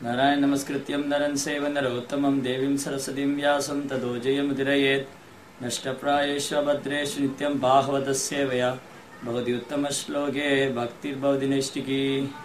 नारायण नमस्कृत्यं नरं चैव नरोत्तमं देवीं सरस्वतीं व्यासं ततो जयमुदीरयेत् नष्टप्रायेषु भद्रेषु नित्यं भागवतस्य सेवया भवति उत्तमश्लोके भक्तिर्भवति नैष्टिकी।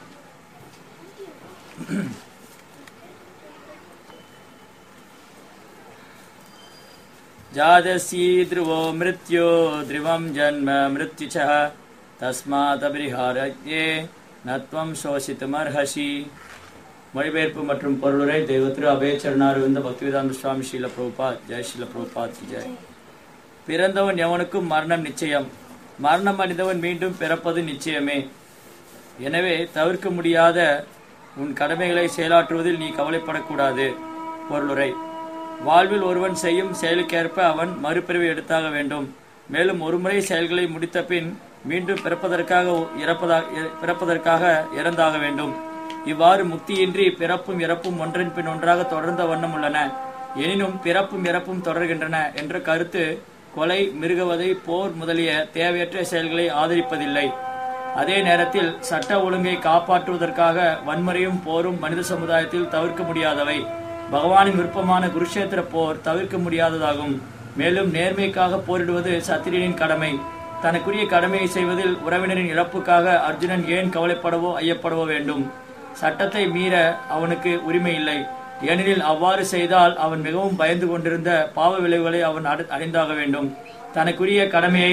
जातस्य ध्रुवो मृत्यो ध्रुवं जन्म मृत्युचः तस्मात् अपरिहार्ये न त्वं शोषितुमर्हसि। மொழிபெயர்ப்பு மற்றும் பொருளுரை தெய்வ திரு அபயச்சரணாரவிந்த பக்திவேதாந்த சுவாமி ஸ்ரீல பிரபுபாத் ஜெய் ஸ்ரீல பிரபுபாத் ஜெய். பிறந்தவன் எவனுக்கும் மரணம் நிச்சயம், மரணம் அடைந்தவன் மீண்டும் பிறப்பது நிச்சயமே. எனவே தவிர்க்க முடியாத உன் கடமைகளை செயலாற்றுவதில் நீ கவலைப்படக்கூடாது. பொருளுரை: வாழ்வில் ஒருவன் செய்யும் செயலுக்கேற்ப அவன் மறுபிறவி எடுத்தாக வேண்டும். மேலும் ஒருமுறை செயல்களை முடித்த பின் மீண்டும் பிறப்பதற்காக இறந்தாக வேண்டும். இவ்வாறு முக்தியின்றி பிறப்பும் இறப்பும் ஒன்றன் பின் ஒன்றாக தொடர்ந்த வண்ணம் உள்ளன. எனினும் பிறப்பும் இறப்பும் தொடர்கின்றன என்ற கருத்து கொலை, மிருகவதை, போர் முதலிய தேவையற்ற செயல்களை ஆதரிப்பதில்லை. அதே நேரத்தில் சட்ட ஒழுங்கை காப்பாற்றுவதற்காக வன்முறையும் போரும் மனித சமுதாயத்தில் தவிர்க்க முடியாதவை. பகவானின் விருப்பமான குருஷேத்திர போர் தவிர்க்க முடியாததாகும். மேலும் நேர்மைக்காக போரிடுவது சத்திரியனின் கடமை. தனக்குரிய கடமையை செய்வதில் உறவினரின் இழப்புக்காக அர்ஜுனன் ஏன் கவலைப்படவோ ஐயப்படவோ வேண்டும்? சட்டத்தை மீற அவனுக்கு உரிமை இல்லை. ஏனெனில் அவ்வாறு செய்தால் அவன் மிகவும் பயந்து கொண்டிருந்த பாவ விளைவுகளை அவன் அடைந்தாக வேண்டும். தனக்குரிய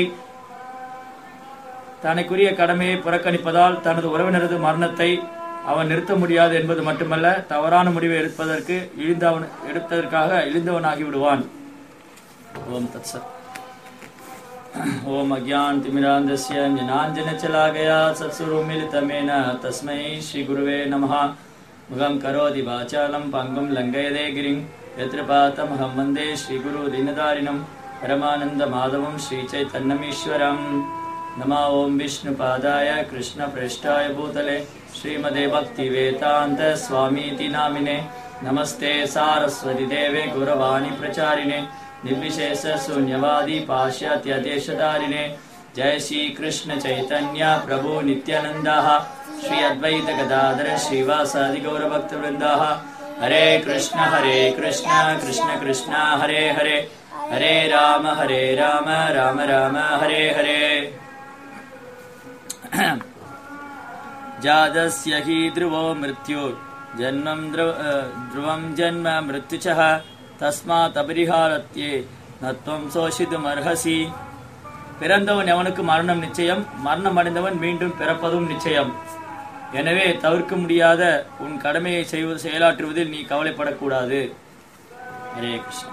கடமையை புறக்கணிப்பதால் தனது உறவினரது மரணத்தை அவன் நிறுத்த முடியாது என்பது மட்டுமல்ல, தவறான முடிவை எடுப்பதற்காக இழிந்தவனாகி விடுவான். ஓம் தத்சத். ओम अज्ञानतिमिरान्धस्य ज्ञानाञ्जनशलाकया चक्षुरुन्मीलितमेन तस्मै श्रीगुरुवे नमः। मुखं करोति वाचालं पङ्गुं लङ्घयते गिरिं यत्र पातमहं वन्दे श्रीगुरु दीनदारिणं परमानन्दमाधवं श्रीचैतन्यमीश्वरम्। नमः ओं विष्णुपादाय कृष्णप्रेष्ठाय भूतले श्रीमते भक्तिवेदान्त स्वामीति नामिने नमस्ते सारस्वती देवे गौरवाणी प्रचारिणे निर्विशेष शून्यवादी पाश्चात्यदेशधारिणे। जय श्री कृष्ण चैतन्य प्रभु नित्यानंद श्री अद्वैत गदाधर श्रीवासादि गौरभक्तवृंद। हरे कृष्ण कृष्ण कृष्ण हरे हरे, हरे राम राम राम हरे हरे। जातस्य हि ध्रुवो मृत्यु ध्रुवं जन्म मृत्युचः தஸ்மாத் அபரிஹாரத்யே நத்வம் சோஷிதுமர்ஹசி. பிறந்தவன் எவனுக்கு மரணம் நிச்சயம், மரணம் அடைந்தவன் மீண்டும் பிறப்பதும் நிச்சயம். எனவே தவிர்க்க முடியாத உன் கடமையை செயலாற்றுவதில் நீ கவலைப்படக்கூடாது. ஹரே கிருஷ்ணா.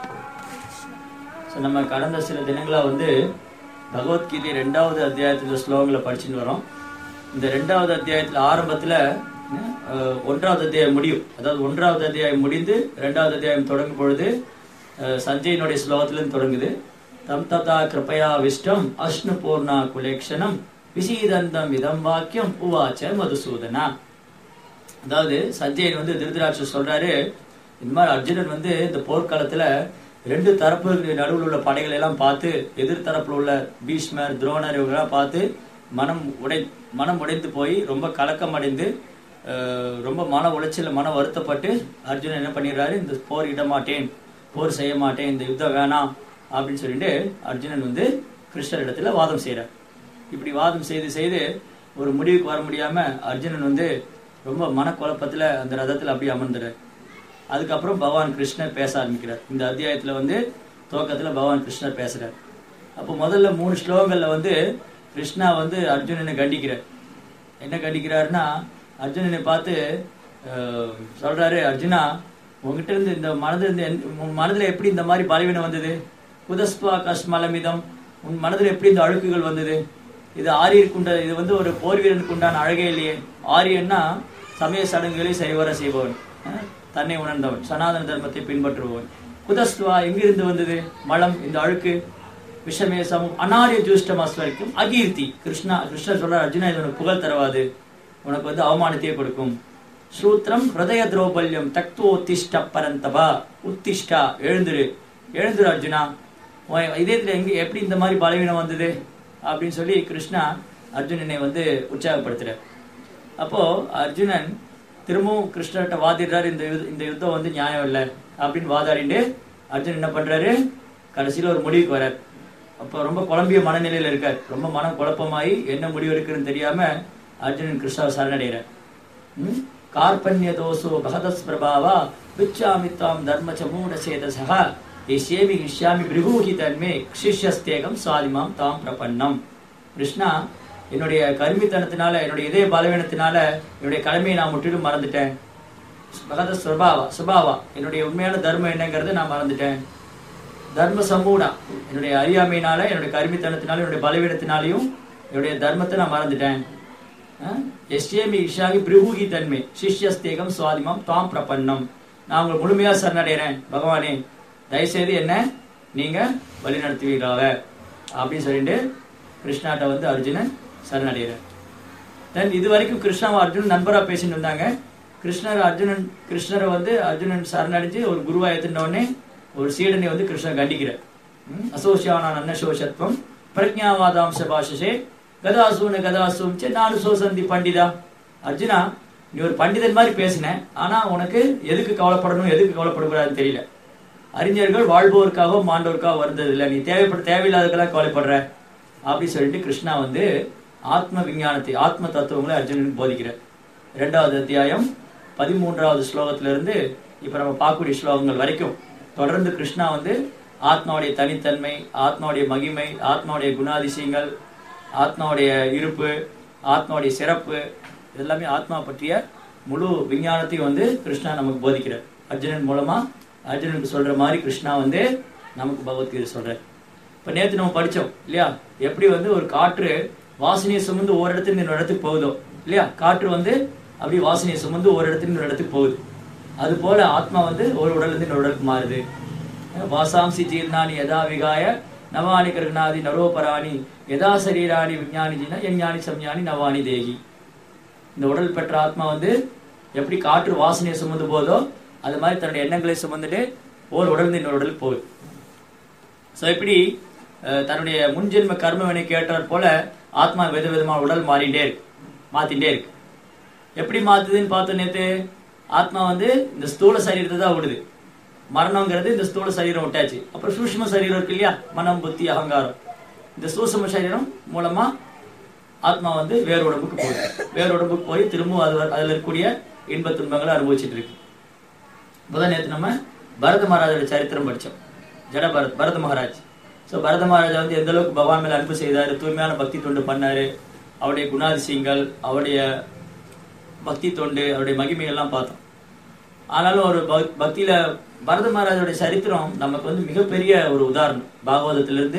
நம்ம கடந்த சில தினங்களா பகவத்கீதை 2வது அத்தியாயத்துல ஸ்லோகங்களை படிச்சுட்டு வரோம். இந்த 2வது அத்தியாயத்துல ஆரம்பத்துல 1வது அத்தியாயம் முடியும். அதாவது 1வது அத்தியாயம் முடிந்து 2வது அத்தியாயம் தொடங்கும் பொழுது சஞ்சயனுடைய ஸ்லோகத்திலிருந்து தொடங்குது. தம் ததா கிருபயா விஷ்டம் அஷ்ணு பூர்ணா குலேக்ஷணம் விசீதந்தம் இதம் வாக்கியம் உவாச்ச மதுசூதனா. அதாவது சஞ்சயன் திருதராஷ்டிரர் சொல்றாரு, இந்த மாதிரி அர்ஜுனன் இந்த போர்க்காலத்துல 2 தரப்புகளுக்கு நடுவில் உள்ள படைகளை எல்லாம் பார்த்து, எதிர் தரப்புல உள்ள பீஷ்மர், துரோணர் இவங்கெல்லாம் பார்த்து மனம் உடைந்து போய் ரொம்ப கலக்கம் அடைந்து ரொம்ப மன உளைச்சல மன வருத்தப்பட்டு அர்ஜுனன் என்ன பண்ணிடுறாரு, இந்த போர் இட மாட்டேன், போர் செய்ய மாட்டேன், இந்த யுத்தம் வேணாம் அப்படின்னு சொல்லிட்டு அர்ஜுனன் கிருஷ்ணர் இடத்துல வாதம் செய்யறார். இப்படி வாதம் செய்து ஒரு முடிவுக்கு வர முடியாம அர்ஜுனன் ரொம்ப மனக்குழப்பத்துல அந்த ரதத்துல அப்படியே அமர்ந்துறார். அதுக்கப்புறம் பகவான் கிருஷ்ணர் பேச ஆரம்பிக்கிறார். இந்த அத்தியாயத்துல துவக்கத்துல பகவான் கிருஷ்ணர் பேசுறார். அப்போ முதல்ல 3 ஸ்லோகங்கள்ல கிருஷ்ணா அர்ஜுனனை கண்டிக்கிறார். என்ன கண்டிக்கிறாருன்னா, அர்ஜுனனை பார்த்து சொல்றாரு, அர்ஜுனா, உங்ககிட்ட இருந்து இந்த மனதுல எப்படி இந்த மாதிரி பலவீனம் வந்தது? குதஸ்பா கஷ்மலமிதம், உன் மனதுல எப்படி இந்த அழுக்குகள் வந்தது? இது ஆரியருக்குண்ட, இது ஒரு போர் வீரனுக்கு உண்டான அழகே இல்லையே. ஆரியன்னா சமய சடங்குகளை சரிவர செய்பவன், தன்னை உணர்ந்தவன், சனாதன தர்மத்தை பின்பற்றுபவன். குதஸ்துவா எங்கிருந்து வந்தது மலம், இந்த அழுக்கு? விஷமேசமும் அனாரிய ஜூஷ்டம் அஸ்வரிக்கும் அகீர்த்தி. கிருஷ்ணர் சொல்ற, அர்ஜுனா, இது உனக்கு புகழ் தரவாது, உனக்கு அவமானத்தையே கொடுக்கும். சூத்திரம் ஹிருதய திரௌபல்யம் தக்தோத்திஷ்ட பரந்தபா. உத்திஷ்டா, எழுந்துரு அர்ஜுனா, இதயத்துல எப்படி இந்த மாதிரி பலவீனம் வந்தது அப்படின்னு சொல்லி கிருஷ்ணா அர்ஜுனனை உற்சாகப்படுத்துற. அப்போ அர்ஜுனன் திரும்பவும் கிருஷ்ணர்கிட்ட வாதிடுறாரு, இந்த யுத்தம் வந்து நியாயம் இல்லை அப்படின்னு வாதாடிட்டு அர்ஜுன் என்ன பண்றாரு, கடைசியில ஒரு முடிவுக்கு வர்றாரு. அப்ப ரொம்ப குழம்பிய மனநிலையில இருக்காரு. ரொம்ப மனம் குழப்பமாயி என்ன முடிவு எடுக்குன்னு தெரியாம அர்ஜுனன் கிருஷ்ணாவை சரணடைகிறார். கார்பண்ய தோசோ பகதஸ் பிரபாவா பிச்சாமித்தாம் தர்மச்ச மூட சேதசா ஏஷேமி ஹிஷ்யாமி பிரிகூஹி தன்மே க்ஷிஷ்யஸ்தேகம் சாதிமாம் தாம் பிரபன்னம். கிருஷ்ணா, என்னுடைய கருமித்தனத்தினால, என்னுடைய இதய பலவீனத்தினால என்னுடைய கடமையை நான் முற்றிலும் மறந்துட்டேன். பகத சுபாவா, என்னுடைய உண்மையான தர்மம் என்னங்கிறத நான் மறந்துட்டேன். தர்ம சமூடா, என்னுடைய அறியாமையினால, என்னுடைய கருமித்தனத்தினால, என்னுடைய பலவீனத்தினாலையும் என்னுடைய தர்மத்தை நான் மறந்துட்டேன். எஸ்ஏமி இஷாகி பிரிகூஹி தன்மை சிஷ்யஸ்தேகம் சுவாதிமாம் தாம் பிரபன்னம். நான் உங்களை முழுமையா சரணடைகிறேன். பகவானே, தயவுசெய்து என்ன நீங்க வழி நடத்துவீர்களாக அப்படின்னு சொல்லிட்டு கிருஷ்ணாட்ட வந்து அர்ஜுனன் சரணடைகிறார். தென் இது வரைக்கும் கிருஷ்ணாவும் அர்ஜுனன் நண்பரா பேசிட்டு இருந்தாங்க. கிருஷ்ணரை வந்து அர்ஜுனன் சரணடைஞ்சு ஒரு குருவா ஏத்துன உடனே ஒரு சீடனை வந்து கிருஷ்ணர் கண்டிக்கிறார். அசோசியானான் அன்னசோஷத்வம் பிரஜாவாதாம்ச பாஷசே கதாசூன கதாசூம் நானு சோசந்தி பண்டிதா. அர்ஜுனா, நீ ஒரு பண்டிதன் மாதிரி பேசின, ஆனா உனக்கு எதுக்கு கவலைப்படணும் எதுக்கு கவலைப்படக்கூடாதுன்னு தெரியல. அறிஞர்கள் வாழ்வோருக்காக மாண்டோருக்காக வருந்தது இல்லை, நீ தேவையில்லாததுக்கெல்லாம் கவலைப்படுற அப்படி சொல்லிட்டு கிருஷ்ணா வந்து ஆத்ம விஞ்ஞானத்தை, ஆத்ம தத்துவங்களை அர்ஜுனனுக்கு போதிக்கிறார். 2வது அத்தியாயம் 13வது ஸ்லோகத்திலிருந்து இப்ப நம்ம பார்க்கக்கூடிய ஸ்லோகங்கள் வரைக்கும் தொடர்ந்து கிருஷ்ணா வந்து ஆத்மாவுடைய தனித்தன்மை, ஆத்மாவுடைய மகிமை, ஆத்மாவுடைய குணாதிசயங்கள், ஆத்மாவுடைய இருப்பு, ஆத்மாவுடைய சிறப்பு, இதெல்லாமே ஆத்மா பற்றிய முழு விஞ்ஞானத்தையும் வந்து கிருஷ்ணா நமக்கு போதிக்கிறார். அர்ஜுனன் மூலமா அர்ஜுனனுக்கு சொல்ற மாதிரி கிருஷ்ணா வந்து நமக்கு பகவத்கீதை சொல்றார். இப்ப நேத்து நம்ம படிச்சோம் இல்லையா, எப்படி வந்து ஒரு காற்று வாசனையை சுமந்து ஒரு இடத்துல இன்னொரு இடத்துக்கு போகுதோ இல்லையா, காற்று வந்து அப்படி வாசனையை சுமந்து ஒரு இடத்துல இன்னொரு இடத்துக்கு போகுது. அது போல ஆத்மா வந்து ஒரு உடல் இருந்து இன்னொரு உடலுக்கு மாறுது. வாசாம்சி ஜீர்ணானி யதா விகாய நவானி கிருஷ்ணாதி நரோபராணி யதா சரீராணி விஞ்ஞானி ஜீன எஞ்ஞானி சம்ஞானி நவானி தேகி. இந்த உடல் பெற்ற ஆத்மா வந்து எப்படி காற்று வாசனையை சுமந்து போதோ அது மாதிரி தன்னுடைய எண்ணங்களை சுமந்துட்டு ஒரு உடல் இருந்து இன்னொரு உடலுக்கு போகுது. ஸோ இப்படி தன்னுடைய முன்ஜென்ம கர்ம வினை கேட்டார் போல ஆத்மா விதவிதமான உடல் மாத்திட்டே இருக்கு. எப்படி மாத்துதுன்னு பார்த்தோம் நேத்து. ஆத்மா வந்து இந்த ஸ்தூல சரீரத்தை தான் விடுது. மரணங்கிறது இந்த ஸ்தூல சரீரம் விட்டாச்சு. அப்புறம் சூஷ்ம சரீரம் இருக்கு இல்லையா, மனம் புத்தி அகங்காரம். இந்த சூஷ்ம சரீரம் மூலமா ஆத்மா வந்து வேறு உடம்புக்கு போகுது. வேறு உடம்புக்கு போய் திரும்பவும் அதுல இருக்கக்கூடிய இன்ப துன்பங்களை அனுபவிச்சுட்டு இருக்கு. முதல் நேற்று நம்ம பரத மகாராஜோட சரித்திரம் படிச்சோம். பரத மகாராஜ். ஸோ பரத மகாராஜா வந்து எந்த அளவுக்கு பகவான் மேல அன்பு செய்தாரு, தூய்மையான பக்தி தொண்டு பண்ணாரு, அவருடைய குணாதிசயங்கள், அவருடைய பக்தி தொண்டு, அவருடைய மகிமைகள்லாம் பார்த்தோம். ஆனாலும் ஒரு பக்தியில பரத மகாராஜோட சரித்திரம் நமக்கு வந்து மிகப்பெரிய ஒரு உதாரணம். பாகவதத்திலிருந்து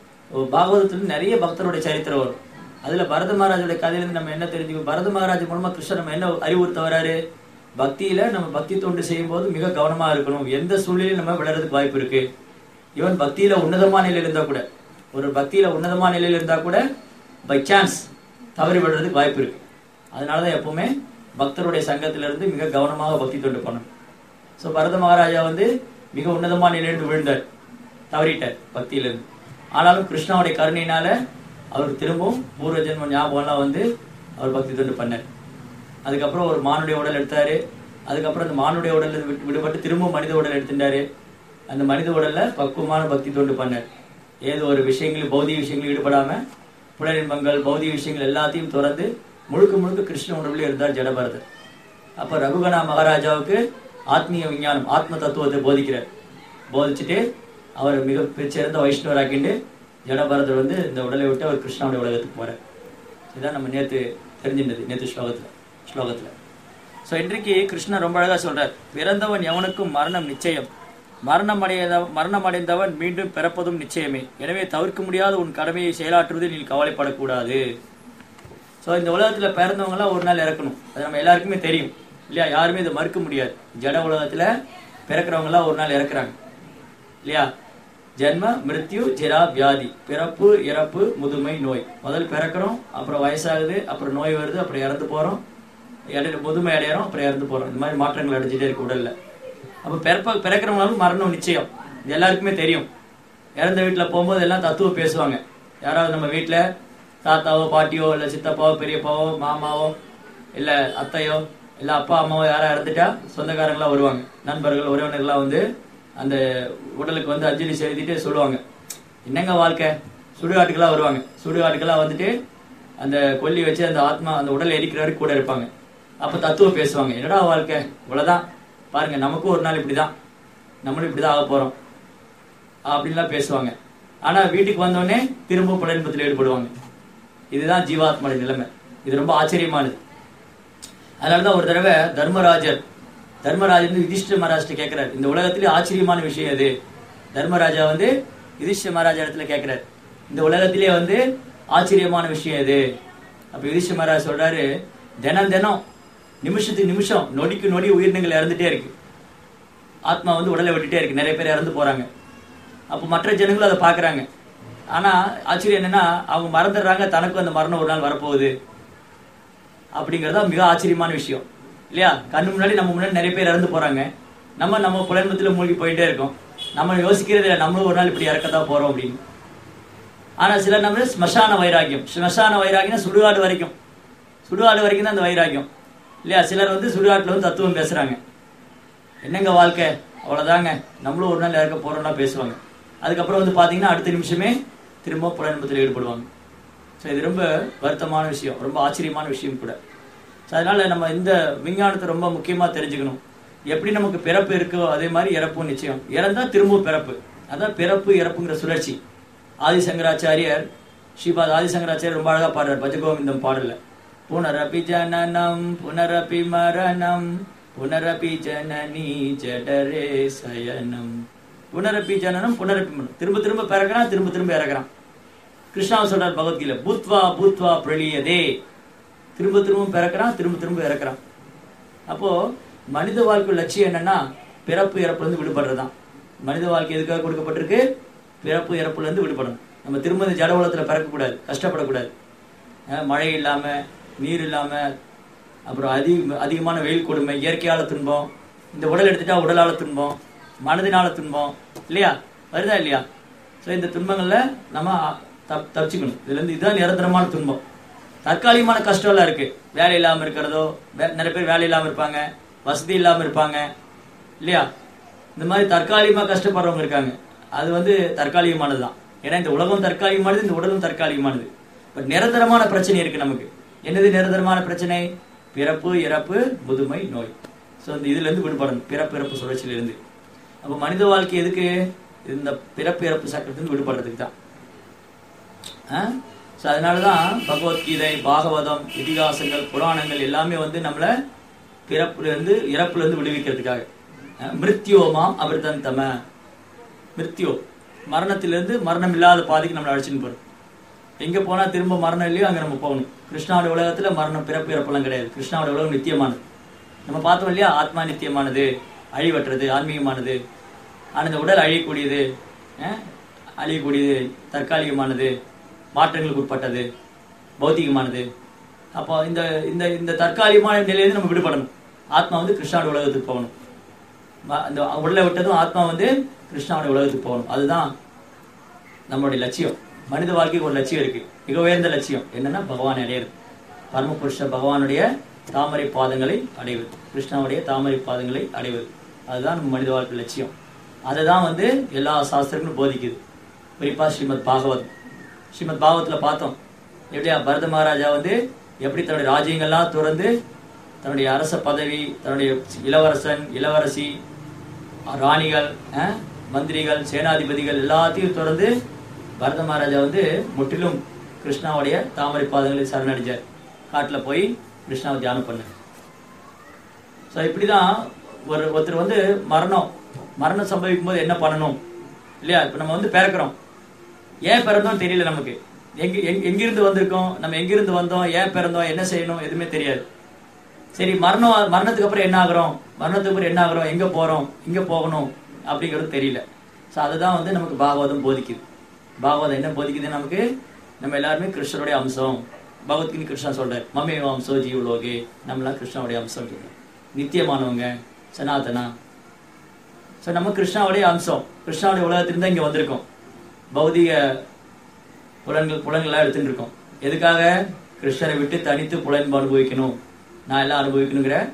நிறைய பக்தருடைய சரித்திரம் வரும். அதுல பரத மகாராஜோட கதையிலிருந்து நம்ம என்ன தெரிஞ்சுக்கணும், பரத மகாராஜ் மூலமா கிருஷ்ணர் நம்ம என்ன அறிவுறுத்த வராரு, பக்தியில நம்ம பக்தி தொண்டு செய்யும் போது மிக கவனமா இருக்கணும். எந்த சூழ்நிலையும் நம்ம விளையாடுறதுக்கு வாய்ப்பு இருக்கு. ஈவன் பக்தியில உன்னதமான நிலையில இருந்தா கூட, ஒரு பக்தியில உன்னதமான நிலையில இருந்தா கூட பை சான்ஸ் தவறி விடுறதுக்கு வாய்ப்பு இருக்கு. அதனாலதான் எப்பவுமே பக்தருடைய சங்கத்தில இருந்து மிக கவனமாக பக்தி தொண்டு பண்ணணும். ஸோ பரத மகாராஜா வந்து மிக உன்னதமான நிலையிலிருந்து விழுந்தார், தவறிட்டார் பக்தியில இருந்து. ஆனாலும் கிருஷ்ணாவுடைய கருணையினால அவருக்கு திரும்பவும் பூர்வ ஜென்ம ஞாபகம்லாம் வந்து அவர் பக்தி தொண்டு பண்ணார். அதுக்கப்புறம் ஒரு மானுடைய உடல் எடுத்தாரு. அதுக்கப்புறம் அந்த மானுடைய உடல் விடுபட்டு திரும்பவும் மனித உடல் எடுத்துட்டாரு. அந்த மனித உடல்ல பக்குவமான பக்தி தொண்டு பண்ணார். ஏதோ ஒரு விஷயங்களும் பௌதிக விஷயங்களும் ஈடுபடாம புலனின்பங்கள் பௌதிக விஷயங்கள் எல்லாத்தையும் திறந்து முழுக்க முழுக்க கிருஷ்ண உணர்வுல இருந்தார் ஜடபரதர். அப்ப ரகுகணா மகாராஜாவுக்கு ஆத்மீய விஞ்ஞானம், ஆத்ம தத்துவத்தை போதிச்சுட்டு அவர் மிக சிறந்த வைஷ்ணவராக்கிண்டு ஜடபரதர் வந்து இந்த உடலை விட்டு அவர் கிருஷ்ணாவுடைய உலகத்துக்கு போறார். இதுதான் நம்ம நேற்று தெரிஞ்சிருந்தது, நேற்று ஸ்லோகத்துல. ஸோ இன்றைக்கு கிருஷ்ணன் ரொம்ப அழகா சொல்றார், பிறந்தவன் எவனுக்கும் மரணம் நிச்சயம், மரணம் அடைந்தவன் மீண்டும் பிறப்பதும் நிச்சயமே, எனவே தவிர்க்க முடியாத உன் கடமையை செயலாற்றுவதில் நீ கவலைப்படக்கூடாது. ஸோ இந்த உலகத்துல பிறந்தவங்க எல்லாம் ஒரு நாள் இறக்கணும், அது நம்ம எல்லாருக்குமே தெரியும் இல்லையா, யாருமே இதை மறுக்க முடியாது. ஜட உலகத்துல பிறக்கிறவங்க எல்லாம் ஒரு நாள் இறக்குறாங்க இல்லையா. ஜென்ம மிருத்யு ஜெரா வியாதி, பிறப்பு இறப்பு முதுமை நோய். முதல் பிறக்கிறோம், அப்புறம் வயசாகுது, அப்புறம் நோய் வருது, அப்புறம் இறந்து போறோம், முதுமை அடையிறோம், அப்புறம் இறந்து போறோம். இந்த மாதிரி மாற்றங்கள் அடைஞ்சிட்டே இருக்கு உடல்ல. அப்ப பிறக்கிறவங்களும் மரணம் நிச்சயம், இது எல்லாருக்குமே தெரியும். இறந்த வீட்டுல போகும்போது எல்லாம் தத்துவம் பேசுவாங்க. யாராவது நம்ம வீட்டுல தாத்தாவோ பாட்டியோ இல்ல சித்தப்பாவோ பெரியப்பாவோ மாமாவோ இல்ல அத்தையோ எல்லா அப்பா அம்மாவோ யாரா இறந்துட்டா சொந்தக்காரங்களாம் வருவாங்க, நண்பர்கள் உறவினர்கள்லாம் வந்து அந்த உடலுக்கு வந்து அஞ்சலி செலுத்திட்டு சொல்லுவாங்க, என்னங்க வாழ்க்கை. சுடுகாட்டுக்கெல்லாம் வருவாங்க. சுடுகாட்டுக்கெல்லாம் வந்துட்டு அந்த கொல்லி வச்சு அந்த ஆத்மா அந்த உடல் எரிக்கிற வரைக்கும் கூட இருப்பாங்க. அப்ப தத்துவம் பேசுவாங்க, என்னடா வாழ்க்கை, இவ்வளவுதான் பாருங்க, நமக்கும் ஒரு நாள் இப்படிதான், நம்மளும் இப்படிதான் ஆக போறோம் அப்படின்லாம் பேசுவாங்க. ஆனா வீட்டுக்கு வந்தோடனே திரும்ப புலன்பத்தில் ஈடுபடுவாங்க. இதுதான் ஜீவாத்மாவுடைய நிலைமை. இது ரொம்ப ஆச்சரியமானது. அதனாலதான் ஒரு தடவை தர்மராஜர் யுதிஷ்டிர மகாராஜ்ட்ட கேட்கிறார், இந்த உலகத்திலே ஆச்சரியமான விஷயம் எது. தர்மராஜா வந்து யுதிஷ்டிர மகாராஜா இடத்துல கேட்கிறார், இந்த உலகத்திலே வந்து ஆச்சரியமான விஷயம் எது. அப்ப யுதிஷ்டிர மகாராஜ் சொல்றாரு, தினம் தினம் நிமிஷத்துக்கு நிமிஷம் நொடிக்கு நொடி உயிரினங்கள் இறந்துட்டே இருக்கு. ஆத்மா வந்து உடலை விட்டுட்டே இருக்கு. நிறைய பேர் இறந்து போறாங்க. அப்ப மற்ற ஜனங்களும் அதை பாக்குறாங்க. ஆனா ஆச்சரியம் என்னன்னா, அவங்க மறந்துடுறாங்க தனக்கும் அந்த மரணம் ஒரு நாள் வரப்போகுது அப்படிங்கறத மிக ஆச்சரியமான விஷயம் இல்லையா. கண்ணு முன்னாடி நம்ம முன்னாடி நிறைய பேர் இறந்து போறாங்க. நம்ம புலன்பத்துல மூழ்கி போயிட்டே இருக்கோம். நம்ம யோசிக்கிறது இல்லை, நம்மளும் ஒரு நாள் இப்படி இறக்கத்தான் போறோம் அப்படின்னு. ஆனா சிலர் நம்ம ஸ்மசான வைராகியம் சுடுகாடு வரைக்கும் தான் அந்த வைராகியம் இல்லையா. சிலர் வந்து சுடுகாட்டுல வந்து தத்துவம் பேசுறாங்க, என்னங்க வாழ்க்கை, அவ்வளவுதாங்க, நம்மளும் ஒரு நாள் இறக்க போறோம்னா பேசுவாங்க. அதுக்கப்புறம் வந்து பாத்தீங்கன்னா அடுத்த நிமிஷமே திரும்ப புலன்பத்தில் ஈடுபடுவாங்க. ஸோ இது ரொம்ப வருத்தமான விஷயம், ரொம்ப ஆச்சரியமான விஷயம் கூட. ஸோ அதனால நம்ம இந்த விஞ்ஞானத்தை ரொம்ப முக்கியமா தெரிஞ்சுக்கணும். எப்படி நமக்கு பிறப்பு இருக்கோ அதே மாதிரி இறப்பும் நிச்சயம். இறந்தா திரும்பவும் பிறப்பு. அதான் பிறப்பு இறப்புங்கிற சுழற்சி. ஆதிசங்கராச்சாரியர் ஸ்ரீபாத் ஆதிசங்கராச்சாரியர் ரொம்ப அழகா பாடுறார் பஜகோவிந்தம் பாடல. புனரபி ஜனனம் புனரபி மரணம் புனரபி ஜனனி ஜடரே சயனம். புனரபி ஜனனம் புனரபி மரணம், திரும்ப திரும்ப பிறக்கிறான், திரும்ப திரும்ப இறக்குறான். கிருஷ்ணா சொல்றார் பகவத்கீதை, பூத்வா பூத்வா பிரளியதே, திரும்ப திரும்ப பிறக்கிறான், திரும்ப திரும்ப இறக்குறான். அப்போ மனித வாழ்க்கை லட்சியம் என்னன்னா பிறப்பு இறப்புல இருந்து விடுபடுறதுதான். மனித வாழ்க்கை எதுக்காக கொடுக்கப்பட்டிருக்கு? பிறப்பு இறப்புல இருந்து விடுபடணும். நம்ம திரும்ப இந்த ஜட உலகத்துல பிறக்கக்கூடாது, கஷ்டப்படக்கூடாது. மழை இல்லாம, நீர் இல்லாம, அப்புறம் அதிகமான வெயில் கொடுமை, இயற்கையால துன்பம், இந்த உடல் எடுத்துட்டா உடலால துன்பம், மனதினால துன்பம் இல்லையா, வருதா இல்லையா? ஸோ இந்த துன்பங்கள்ல நம்ம தப்பிச்சுக்கணும். இதுல இருந்து இதுதான் நிரந்தரமான துன்பம். தற்காலிகமான கஷ்டம் எல்லாம் இருக்கு. வேலை இல்லாம இருக்கிறதோ, நிறைய பேர் வேலை இல்லாம இருப்பாங்க, வசதி இல்லாம இருப்பாங்க இல்லையா. இந்த மாதிரி தற்காலிகமா கஷ்டப்படுறவங்க இருக்காங்க. அது வந்து தற்காலிகமானதுதான். ஏன்னா இந்த உலகம் தற்காலிகமானது, இந்த உடலும் தற்காலிகமானது. பட் நிரந்தரமான பிரச்சனை இருக்கு நமக்கு. என்னது நிரந்தரமான பிரச்சனை? பிறப்பு இறப்பு முதுமை நோய். ஸோ இதுல இருந்து விடுபடணும், பிறப்பு இறப்பு சுழற்சியிலிருந்து. அப்ப மனித வாழ்க்கை எதுக்கு? இந்த பிறப்பு இறப்பு சக்கரத்திலிருந்து விடுபடுறதுக்கு தான். அதனாலதான் பகவத்கீதை, பாகவதம், இதிகாசங்கள், புராணங்கள் எல்லாமே வந்து நம்மள பிறப்புல இருந்து இறப்புல இருந்து விடுவிக்கிறதுக்காக. மிருத்யோமாம் அமிர்தந்தம, மிருத்யோ மரணத்திலிருந்து மரணம் இல்லாத பாதைக்கு நம்மளை அழைச்சின்னு போறோம். எங்க போனா திரும்ப மரணம் இல்லையோ அங்க நம்ம போகணும். கிருஷ்ணாவுடைய உலகத்துல மரணம் பிறப்பு இறப்பெல்லாம் கிடையாது. கிருஷ்ணாவுடைய உலகம் நித்தியமானது. நம்ம பார்த்தோம் இல்லையா, ஆத்மா நித்தியமானது, அழிவற்றது, ஆன்மீகமானது. ஆனா இந்த உடல் அழியக்கூடியது, தற்காலிகமானது, மாற்றங்களுக்கு உட்பட்டது, பௌத்திகமானது. அப்போ இந்த இந்த இந்த தற்காலிகமான நிலையிலிருந்து நம்ம விடுபடணும். ஆத்மா வந்து கிருஷ்ணாவுடைய உலகத்துக்கு போகணும். அந்த உடலை விட்டதும் ஆத்மா வந்து கிருஷ்ணாவுடைய உலகத்துக்கு போகணும். அதுதான் நம்மளுடைய லட்சியம். மனித வாழ்க்கைக்கு ஒரு லட்சியம் இருக்கு, மிக உயர்ந்த லட்சியம். என்னன்னா பகவானை அடையிறது, பரமபுருஷ பகவானுடைய தாமரை பாதங்களை அடைவது, கிருஷ்ணாவுடைய தாமரை பாதங்களை அடைவது. அதுதான் நம்ம மனித வாழ்க்கை லட்சியம். அதை தான் வந்து எல்லா சாஸ்திரங்களும் போதிக்குது. குறிப்பா ஸ்ரீமத் பாகவத்துல பார்த்தோம் எப்படியா பரத மகாராஜா வந்து எப்படி தன்னுடைய ராஜ்யங்கள்லாம் துறந்து தன்னுடைய அரச பதவி, தன்னுடைய இளவரசி, ராணிகள், மந்திரிகள், சேனாதிபதிகள் எல்லாத்தையும் துறந்து பரத மகாராஜா வந்து முற்றிலும் கிருஷ்ணாவுடைய தாமரை பாதங்களை சரணடைஞ்சார். காட்டுல போய் கிருஷ்ணாவை தியானம் பண்ண. ஸோ இப்படிதான் ஒருத்தர் வந்து மரணம் சம்பவிக்கும் போது என்ன பண்ணணும் இல்லையா. இப்ப நம்ம வந்து பிறக்கிறோம், ஏன் பிறந்தோம் தெரியல நமக்கு. எங்கிருந்து வந்திருக்கோம், நம்ம எங்கிருந்து வந்தோம், ஏன் பிறந்தோம், என்ன செய்யணும், எதுவுமே தெரியாது. சரி, மரணத்துக்கு அப்புறம் என்ன ஆகுறோம், எங்க போறோம், இங்க போகணும் அப்படிங்கிறது தெரியல. ஸோ அதுதான் வந்து நமக்கு பாகவதம் போதிக்குது. பாகவதம் என்ன போதிக்குது நமக்கு? நம்ம எல்லாருமே கிருஷ்ணருடைய அம்சம். பகவத்கீதை கிருஷ்ணா சொல்றாரு, மமேவ அம்சோ ஜீவலோகே, நம்மளாம் கிருஷ்ணாவுடைய அம்சம் சொல்றோம், நித்தியமானவங்க, சனாதனா. ஸோ நம்ம கிருஷ்ணாவுடைய அம்சம், கிருஷ்ணாவுடைய உலகத்திலிருந்து இங்க வந்திருக்கோம். பௌதிக புலன்கள்லாம் எடுத்துட்டு இருக்கோம். எதுக்காக? கிருஷ்ணரை விட்டு தனித்து புலன்பு அனுபவிக்கணும், நான் எல்லாம் அனுபவிக்கணுங்கிற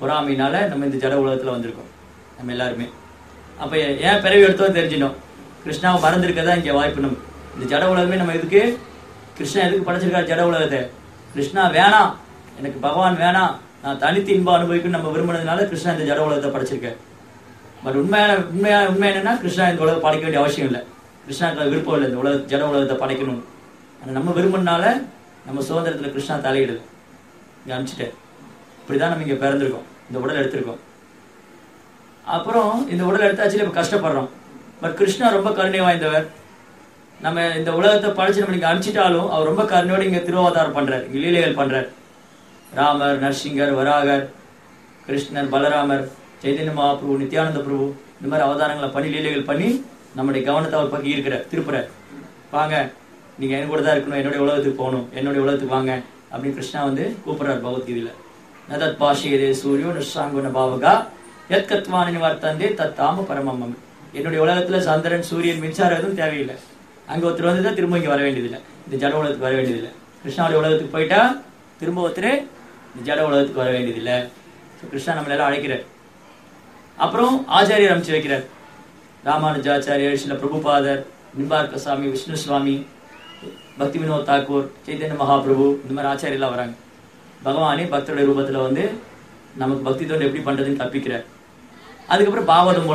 பொறாமையினால நம்ம இந்த ஜட உலகத்துல வந்திருக்கோம் நம்ம எல்லாருமே. அப்ப ஏன் பிறவி எடுத்தோம் தெரிஞ்சிடும். கிருஷ்ணாவை மறந்துருக்கதான் இங்க வாய்ப்பு. நம்ம இந்த ஜட உலகமே நம்ம எதுக்கு, கிருஷ்ணா எதுக்கு படைச்சிருக்காரு ஜட உலகத்தை? கிருஷ்ணா வேணாம், எனக்கு பகவான் வேணாம், நான் தனித்து இன்பம் அனுபவிக்கணும் நம்ம விரும்பினதுனால கிருஷ்ணா இந்த ஜட உலகத்தை படைச்சிருக்காரு. பட் உண்மை என்னன்னா கிருஷ்ணா இந்த உலகத்தை படைக்க வேண்டிய அவசியம் இல்லை. கிருஷ்ணாக்கு விருப்பம் இல்லை இந்த ஜட உலகத்தை படைக்கணும். ஆனால் நம்ம விரும்பினால நம்ம சுதந்திரத்துல கிருஷ்ணா தலையிடுது, இங்க அனுப்பிச்சிட்டேன். இப்படிதான் நம்ம இங்க பிறந்திருக்கோம், இந்த உடல் எடுத்திருக்கோம். அப்புறம் இந்த உடல் எடுத்தாச்சு இப்ப கஷ்டப்படுறோம். பட் கிருஷ்ணா ரொம்ப கருணை வாய்ந்தவர். நம்ம இந்த உலகத்தை படைச்சு நம்ம இங்க அனுப்பிச்சிட்டாலும் அவர் ரொம்ப கருணையோடு இங்க திருவாதாரம் பண்றார், இங்க லீலைகள் பண்றார். ராமர், நரசிங்கர், வராகர், கிருஷ்ணர், பலராமர், சைதன்ய மகாபிரபு, நித்யானந்த பிரபு, இந்த மாதிரி அவதாரங்களை பண்ணி லீலைகள் பண்ணி நம்முடைய கவனத்தை அவர் பக்கம் இருக்கிறார், திருப்புறார். வாங்க நீங்க என் கூட தான் இருக்கணும், என்னுடைய உலகத்துக்கு போகணும், என்னுடைய உலகத்துக்கு வாங்க அப்படின்னு கிருஷ்ணா வந்து கூப்பிடுறார் பகவத்கீதையில. நதத் பாஷியதே சூரியோ நிஷாங்குன பாவகா எத் கத்வானி நிவர்த்தந்தே தத்தாம பரமம். என்னுடைய உலகத்துல சந்திரன், சூரியன், மின்சாரம் எதுவும் தேவையில்லை. அங்க ஒருத்தர் வந்து தான் திரும்ப இங்க வர வேண்டியதில்லை, இந்த ஜட உலகத்துக்கு வர வேண்டியதில்லை. கிருஷ்ணாவுடைய உலகத்துக்கு போயிட்டா திரும்ப ஒருத்தர் இந்த ஜட உலகத்துக்கு வர வேண்டியதில்லை. கிருஷ்ணா நம்மள எல்லாம் அழைக்கிறார். அப்புறம் ஆச்சாரியர் அமைச்சு வைக்கிறார். ராமானுஜாச்சாரியர், ஸ்ரீல பிரபுபாதர், நிம்பார்க்க சுவாமி, விஷ்ணு சுவாமி, பக்தி வினோத் தாக்கூர், சைதன்ய மகாபிரபு, இந்த மாதிரி ஆச்சாரியெல்லாம் வராங்க. பகவானே பக்தருடைய ரூபத்துல வந்து நமக்கு பக்தி தொண்டு எப்படி பண்றதுன்னு கற்பிக்கிறார். அதுக்கப்புறம் பாகவதம்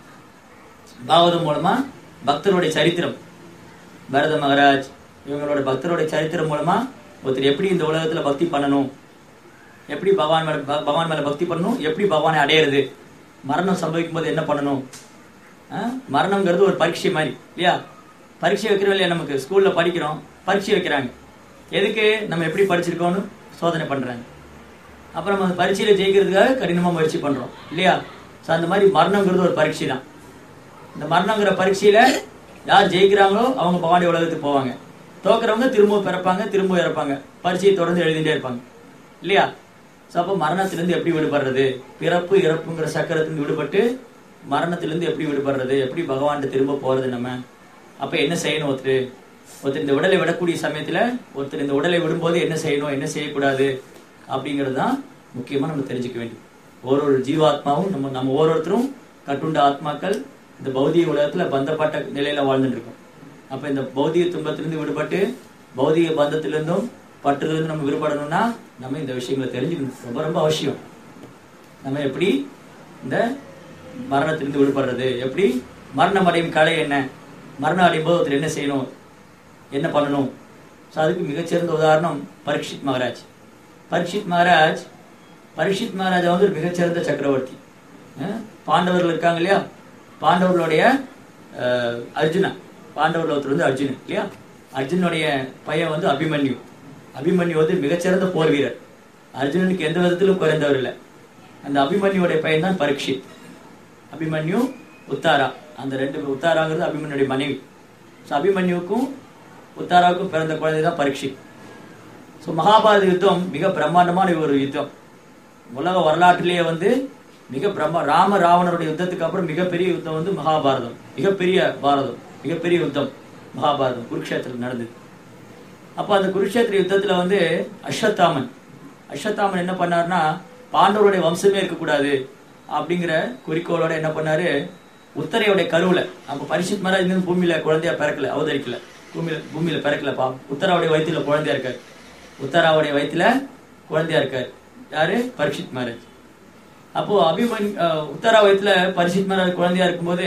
மூலமா பக்தருடைய சரித்திரம், பரத மகாராஜ் இவங்களோட பக்தருடைய சரித்திரம் மூலமா ஒருத்தர் எப்படி இந்த உலகத்துல பக்தி பண்ணணும், எப்படி பகவான் மேல பக்தி பண்ணணும், எப்படி பகவானை அடையிறது, மரணம் சம்பவிக்கும் போது என்ன பண்ணணும். மரணம்ங்கிறது ஒரு பரீட்சை மாதிரி இல்லையா? பரீட்சை வைக்கிறோம் இல்லையா? நமக்கு ஸ்கூல்ல படிக்கிறோம், பரீட்சை வைக்கிறாங்க. எதுக்கு? நம்ம எப்படி படிச்சிருக்கோம்னு சோதனை பண்றாங்க. அப்புறம் நம்ம பரீட்சையில ஜெயிக்கிறதுக்காக கடினமா முயற்சி பண்றோம் இல்லையா? அந்த மாதிரி மரணம்ங்கிறது ஒரு பரீட்சை தான். இந்த மரணங்கிற பரீட்சையில யார் ஜெயிக்கிறாங்களோ அவங்க பகவானுடைய உலகத்துக்கு போவாங்க. தோக்குறவங்க திரும்ப பிறப்பாங்க, திரும்ப இறப்பாங்க, பரீட்சையை தொடர்ந்து எழுதிட்டே இருப்பாங்க இல்லையா? அப்போ மரணத்திலிருந்து எப்படி விடுபடுறது, பிறப்பு இறப்புங்கிற சக்கரத்திலிருந்து விடுபட்டு மரணத்திலிருந்து எப்படி விடுபடுறது, எப்படி பகவான் திரும்ப போறது நம்ம. அப்ப என்ன செய்யணும்? ஒருத்தர் இந்த உடலை விடக்கூடிய சமயத்துல ஒருத்தர் இந்த உடலை விடும்போது என்ன செய்யணும், என்ன செய்யக்கூடாது அப்படிங்கிறது தான் முக்கியமா நம்ம தெரிஞ்சுக்க வேண்டியது. ஒரு ஜீவாத்மாவும் நம்ம ஒவ்வொருத்தரும் கட்டுண்ட ஆத்மாக்கள் இந்த பௌதிக உலகத்துல பந்தப்பட்ட நிலையில வாழ்ந்துட்டு இருக்கோம். அப்ப இந்த பௌதிக துன்பத்திலிருந்து விடுபட்டு பௌதிக பந்தத்திலிருந்தும் பற்றிலிருந்து நம்ம விடுபடணும்னா நம்ம இந்த விஷயங்களை தெரிஞ்சுக்கணும். ரொம்ப ரொம்ப அவசியம். நம்ம எப்படி இந்த மரணத்திலிருந்து விடுபடுறது, எப்படி மரணம் அடையும் கலை என்ன, மரணம் அடையும் போது ஒருத்தர் என்ன செய்யணும், என்ன பண்ணணும். அதுக்கு மிகச்சிறந்த உதாரணம் பரீட்சித் மகாராஜ். பரீட்சித் மகாராஜா வந்து ஒரு மிகச்சிறந்த சக்கரவர்த்தி. பாண்டவர்கள் இருக்காங்க இல்லையா? பாண்டவர்களுடைய அர்ஜுனா, பாண்டவர்கள் ஒருத்தர் வந்து அர்ஜுனன் இல்லையா? அர்ஜுனுடைய பையன் வந்து அபிமன்யு. அபிமன்யு வந்து மிகச்சிறந்த போர் வீரர். அர்ஜுனனுக்கு எந்த விதத்திலும் குறைந்தவர் இல்லை. அந்த அபிமன்யுடைய பையன் தான் பரீட்சித். அபிமன்யு, உத்தாரா, அந்த ரெண்டு, உத்தாராங்கிறது அபிமன்யுடைய மனைவி. அபிமன்யுக்கும் உத்தாராவுக்கும் பிறந்த குழந்தை தான் பரீட்சித். மகாபாரத யுத்தம் மிக பிரம்மாண்டமான ஒரு யுத்தம். உலக வரலாற்றிலேயே வந்து மிக ராம ராவணருடைய யுத்தத்துக்கு அப்புறம் மிகப்பெரிய யுத்தம் வந்து மகாபாரதம். மிகப்பெரிய யுத்தம் மகாபாரதம் குருக்ஷேத்திரத்தில் நடந்தது. அப்ப அந்த குருக்ஷேத்திர யுத்தத்துல வந்து அஸ்வத்தாமன் என்ன பண்ணாருன்னா, பாண்டவருடைய வம்சமே இருக்கக்கூடாது அப்படிங்கிற குறிக்கோளோட என்ன பண்ணாரு, உத்தரையுடைய கருவுல, அப்ப பரீட்சித் மகாராஜ் பூமியில குழந்தையா பிறக்கல, அவதரிக்கல, பூமியில பிறக்கலப்பா, உத்தராவுடைய வயிற்றுல குழந்தையா இருக்காரு. உத்தராவுடைய வயிற்றுல குழந்தையா இருக்காரு யாரு? பரீட்சித் மகாராஜ். அப்போ உத்தரா வயத்துல பரீட்சித் மகாராஜ் குழந்தையா இருக்கும்போது